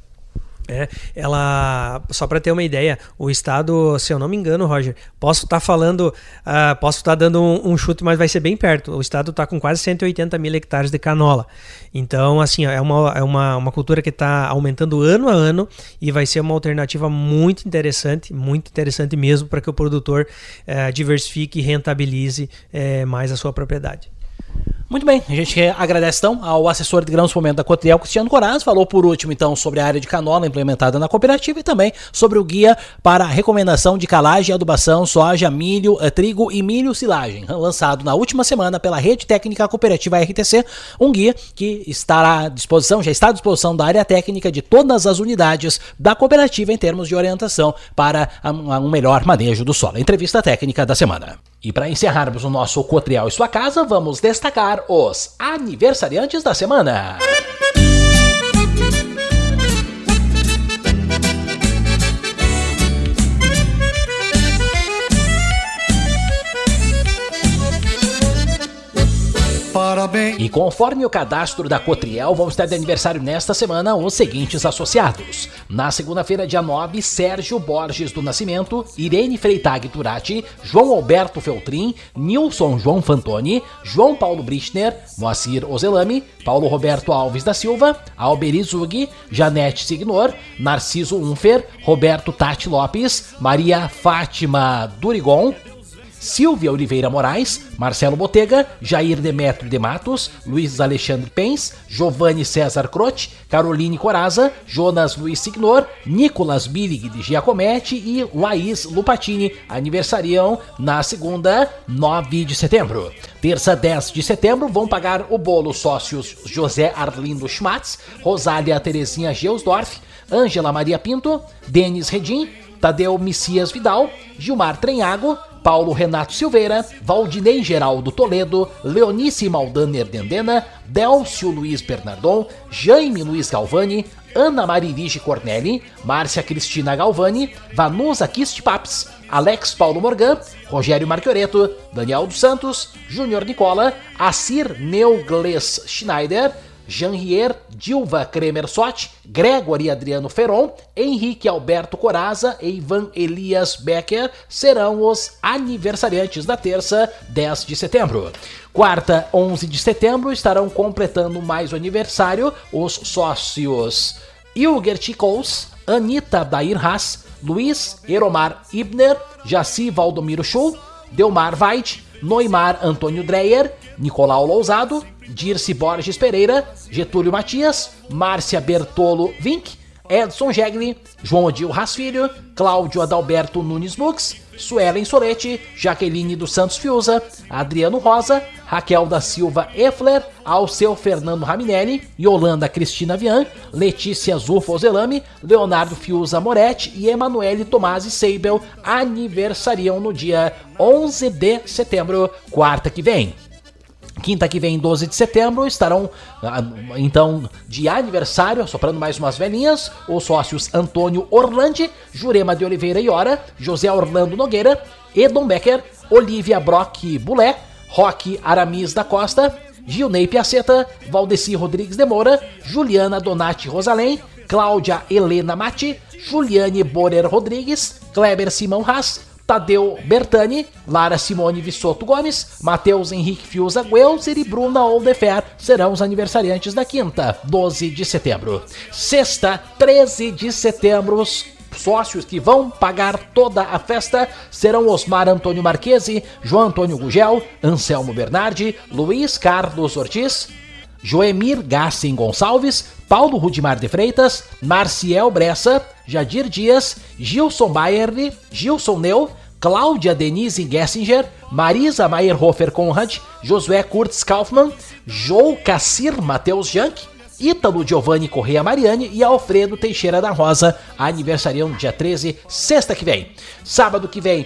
Ela, só para ter uma ideia, o estado, se eu não me engano, Roger, posso estar dando um chute, mas vai ser bem perto. O estado está com quase 180 mil hectares de canola. Então, assim, é uma cultura que está aumentando ano a ano e vai ser uma alternativa muito interessante mesmo, para que o produtor diversifique e rentabilize mais a sua propriedade. Muito bem, a gente agradece então ao assessor de grãos fomento da Cotriel, Cristiano Coraz. Falou por último então sobre a área de canola implementada na cooperativa e também sobre o guia para a recomendação de calagem, adubação, soja, milho, trigo e milho silagem, lançado na última semana pela Rede Técnica Cooperativa RTC, um guia que já está à disposição da área técnica de todas as unidades da cooperativa em termos de orientação para um melhor manejo do solo. Entrevista técnica da semana. E para encerrarmos o nosso Cotriel e sua casa, vamos destacar os aniversariantes da semana. parabéns. E conforme o cadastro da Cotriel, vão estar de aniversário nesta semana os seguintes associados. Na segunda-feira, dia 9, Sérgio Borges do Nascimento, Irene Freitag Turati, João Alberto Feltrin, Nilson João Fantoni, João Paulo Brichner, Moacir Ozelami, Paulo Roberto Alves da Silva, Alberi Zug, Janete Signor, Narciso Unfer, Roberto Tati Lopes, Maria Fátima Durigon, Silvia Oliveira Moraes, Marcelo Botega, Jair Demetrio de Matos, Luiz Alexandre Pens, Giovanni César Croce, Caroline Coraza, Jonas Luiz Signor, Nicolas Billig de Giacometti e Laís Lupatini aniversariam na segunda, 9 de setembro. Terça, 10 de setembro, vão pagar o bolo sócios José Arlindo Schmatz, Rosália Terezinha Geusdorf, Ângela Maria Pinto, Denis Redim, Tadeu Messias Vidal, Gilmar Trenhago, Paulo Renato Silveira, Valdinei Geraldo Toledo, Leonice Maldaner Dendena, Délcio Luiz Bernardon, Jaime Luiz Galvani, Ana Maririge Cornelli, Márcia Cristina Galvani, Vanusa Kist Paps, Alex Paulo Morgan, Rogério Marchioreto, Daniel dos Santos, Júnior Nicola, Assir Neugles Schneider, Jean-Rier Dilva Kremer Sott, Gregory Adriano Ferron, Henrique Alberto Coraza e Ivan Elias Becker serão os aniversariantes da terça, 10 de setembro. Quarta, 11 de setembro, estarão completando mais o aniversário os sócios Ilgert Kous, Anitta Dair Haas, Luiz Eromar Ibner, Jaci Valdomiro Schul, Delmar Veit, Noimar Antônio Dreyer, Nicolau Lousado, Dirce Borges Pereira, Getúlio Matias, Márcia Bertolo Vink, Edson Gegli, João Odil Rasfilho, Cláudio Adalberto Nunes Mux, Suelen Solete, Jaqueline dos Santos Fiuza, Adriano Rosa, Raquel da Silva Effler, Alceu Fernando Raminelli, Yolanda Cristina Vian, Letícia Zufo Zelami, Leonardo Fiuza Moretti e Emanuele Tomasi Seibel aniversariam no dia 11 de setembro, quarta que vem. Quinta que vem, 12 de setembro, estarão, então, de aniversário, soprando mais umas velhinhas, os sócios Antônio Orlandi, Jurema de Oliveira Iora, José Orlando Nogueira, Edom Becker, Olivia Brock Bulé, Roque Aramis da Costa, Gilney Piaceta, Valdeci Rodrigues de Moura, Juliana Donati Rosalém, Cláudia Helena Mati, Juliane Borer Rodrigues, Kleber Simão Haas, Tadeu Bertani, Lara Simone Vissoto Gomes, Matheus Henrique Fiuza Guelzer e Bruna Oldefer serão os aniversariantes da quinta, 12 de setembro. Sexta, 13 de setembro, os sócios que vão pagar toda a festa serão Osmar Antônio Marquesi, João Antônio Gugel, Anselmo Bernardi, Luiz Carlos Ortiz, Joemir Gassen Gonçalves, Paulo Rudimar de Freitas, Marciel Bressa, Jadir Dias, Gilson Bayerli, Gilson Neu, Cláudia Denise Gessinger, Marisa Meyerhofer Conrad, Josué Kurtz Kaufmann, João Cassir Matheus Jank, Ítalo Giovanni Correia Mariani e Alfredo Teixeira da Rosa aniversariam no dia 13, sexta que vem. Sábado que vem,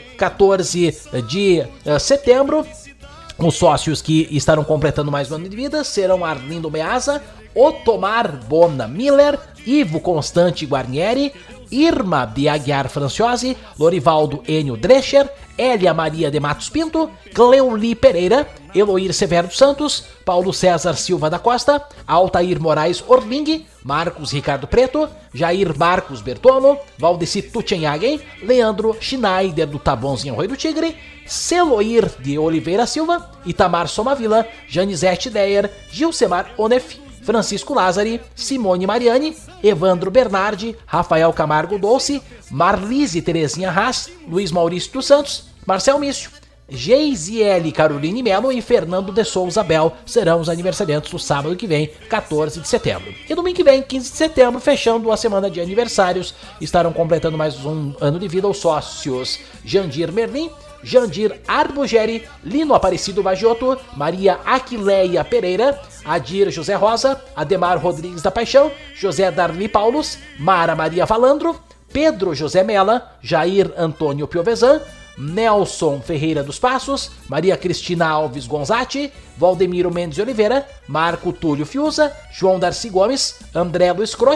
14 de setembro, os sócios que estarão completando mais um ano de vida serão Arlindo Meaza, Otomar Bona Miller, Ivo Constante Guarnieri, Irma de Aguiar Franciosi, Lorivaldo Enio Drescher, Elia Maria de Matos Pinto, Cleuli Pereira, Eloir Severo dos Santos, Paulo César Silva da Costa, Altair Moraes Orling, Marcos Ricardo Preto, Jair Marcos Bertono, Valdeci Tuchenhagen, Leandro Schneider do Taboãozinho Rui do Tigre, Celoir de Oliveira Silva, Itamar Somavila, Janizete Deyer, Gilcemar Onef, Francisco Lázari, Simone Mariani, Evandro Bernardi, Rafael Camargo Dolce, Marlise Terezinha Haas, Luiz Maurício dos Santos, Marcel Mício, Geisiele Caroline Melo e Fernando de Souza Bel serão os aniversariantes do sábado que vem, 14 de setembro. E domingo que vem, 15 de setembro, fechando a semana de aniversários, estarão completando mais um ano de vida os sócios Jandir Merlin, Jandir Arbugeri, Lino Aparecido Bagiotto, Maria Aquileia Pereira, Adir José Rosa, Ademar Rodrigues da Paixão, José Darli Paulus, Mara Maria Valandro, Pedro José Mela, Jair Antônio Piovesan, Nelson Ferreira dos Passos, Maria Cristina Alves Gonzatti, Valdemiro Mendes de Oliveira, Marco Túlio Fiuza, João Darcy Gomes, André Luiz Croce,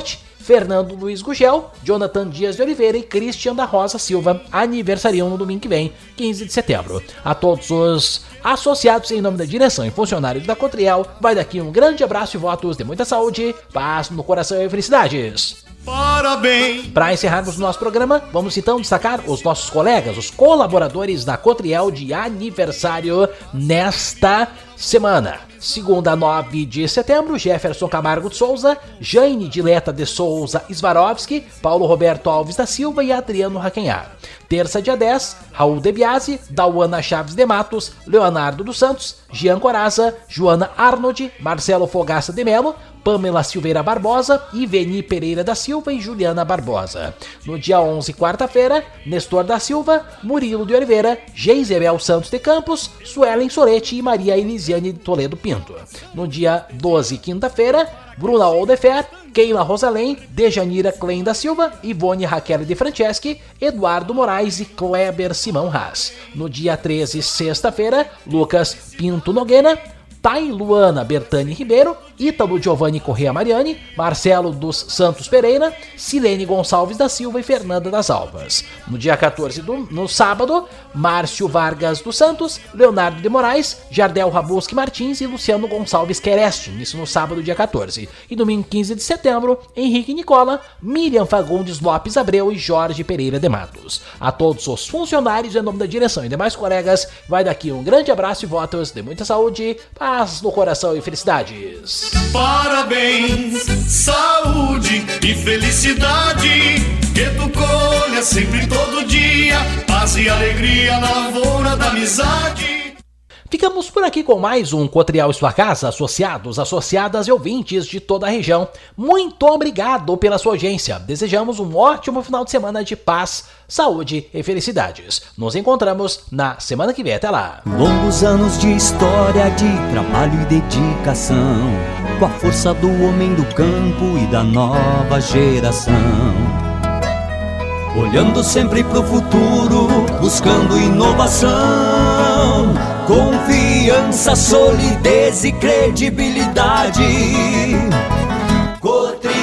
Fernando Luiz Gugel, Jonathan Dias de Oliveira e Christian da Rosa Silva aniversariam no domingo que vem, 15 de setembro. A todos os associados, em nome da direção e funcionários da Cotriel, vai daqui um grande abraço e votos de muita saúde, paz no coração e felicidades. Parabéns! Para encerrarmos o nosso programa, vamos então destacar os nossos colegas, os colaboradores da Cotriel de aniversário nesta semana. Segunda, 9 de setembro, Jefferson Camargo de Souza, Jane Dileta de Souza Svarovski, Paulo Roberto Alves da Silva e Adriano Raquenhar. Terça, dia 10, Raul De Biasi, Dauana Chaves de Matos, Leonardo dos Santos, Jean Coraza, Joana Arnold, Marcelo Fogaça de Melo, Pamela Silveira Barbosa, Iveni Pereira da Silva e Juliana Barbosa. No dia 11, quarta-feira, Nestor da Silva, Murilo de Oliveira, Geisebel Santos de Campos, Suelen Sorete e Maria Elisiane de Toledo Pinto. No dia 12, quinta-feira, Bruna Oldefer, Keila Rosalém, Dejanira Klein da Silva, Ivone Raquel de Franceschi, Eduardo Moraes e Kleber Simão Haas. No dia 13, sexta-feira, Lucas Pinto Nogueira, Thay Luana Bertani Ribeiro, Ítalo Giovanni Correa Mariani, Marcelo dos Santos Pereira, Silene Gonçalves da Silva e Fernanda das Alvas. No dia 14, no sábado, Márcio Vargas dos Santos, Leonardo de Moraes, Jardel Rabuski Martins e Luciano Gonçalves Quereste, isso no sábado, dia 14. E domingo 15 de setembro, Henrique Nicola, Miriam Fagundes Lopes Abreu e Jorge Pereira de Matos. A todos os funcionários, em nome da direção e demais colegas, vai daqui um grande abraço e votos de muita saúde, paz no coração e felicidades. Parabéns, saúde e felicidade, que tu colha sempre todo dia, paz e alegria na lavoura da amizade. Ficamos por aqui com mais um Cotriel em sua casa, associados, associadas e ouvintes de toda a região. Muito obrigado pela sua audiência. Desejamos um ótimo final de semana de paz, saúde e felicidades. Nos encontramos na semana que vem. Até lá. Longos anos de história, de trabalho e dedicação, com a força do homem do campo e da nova geração. Olhando sempre pro futuro, buscando inovação, confiança, solidez e credibilidade. Cotriel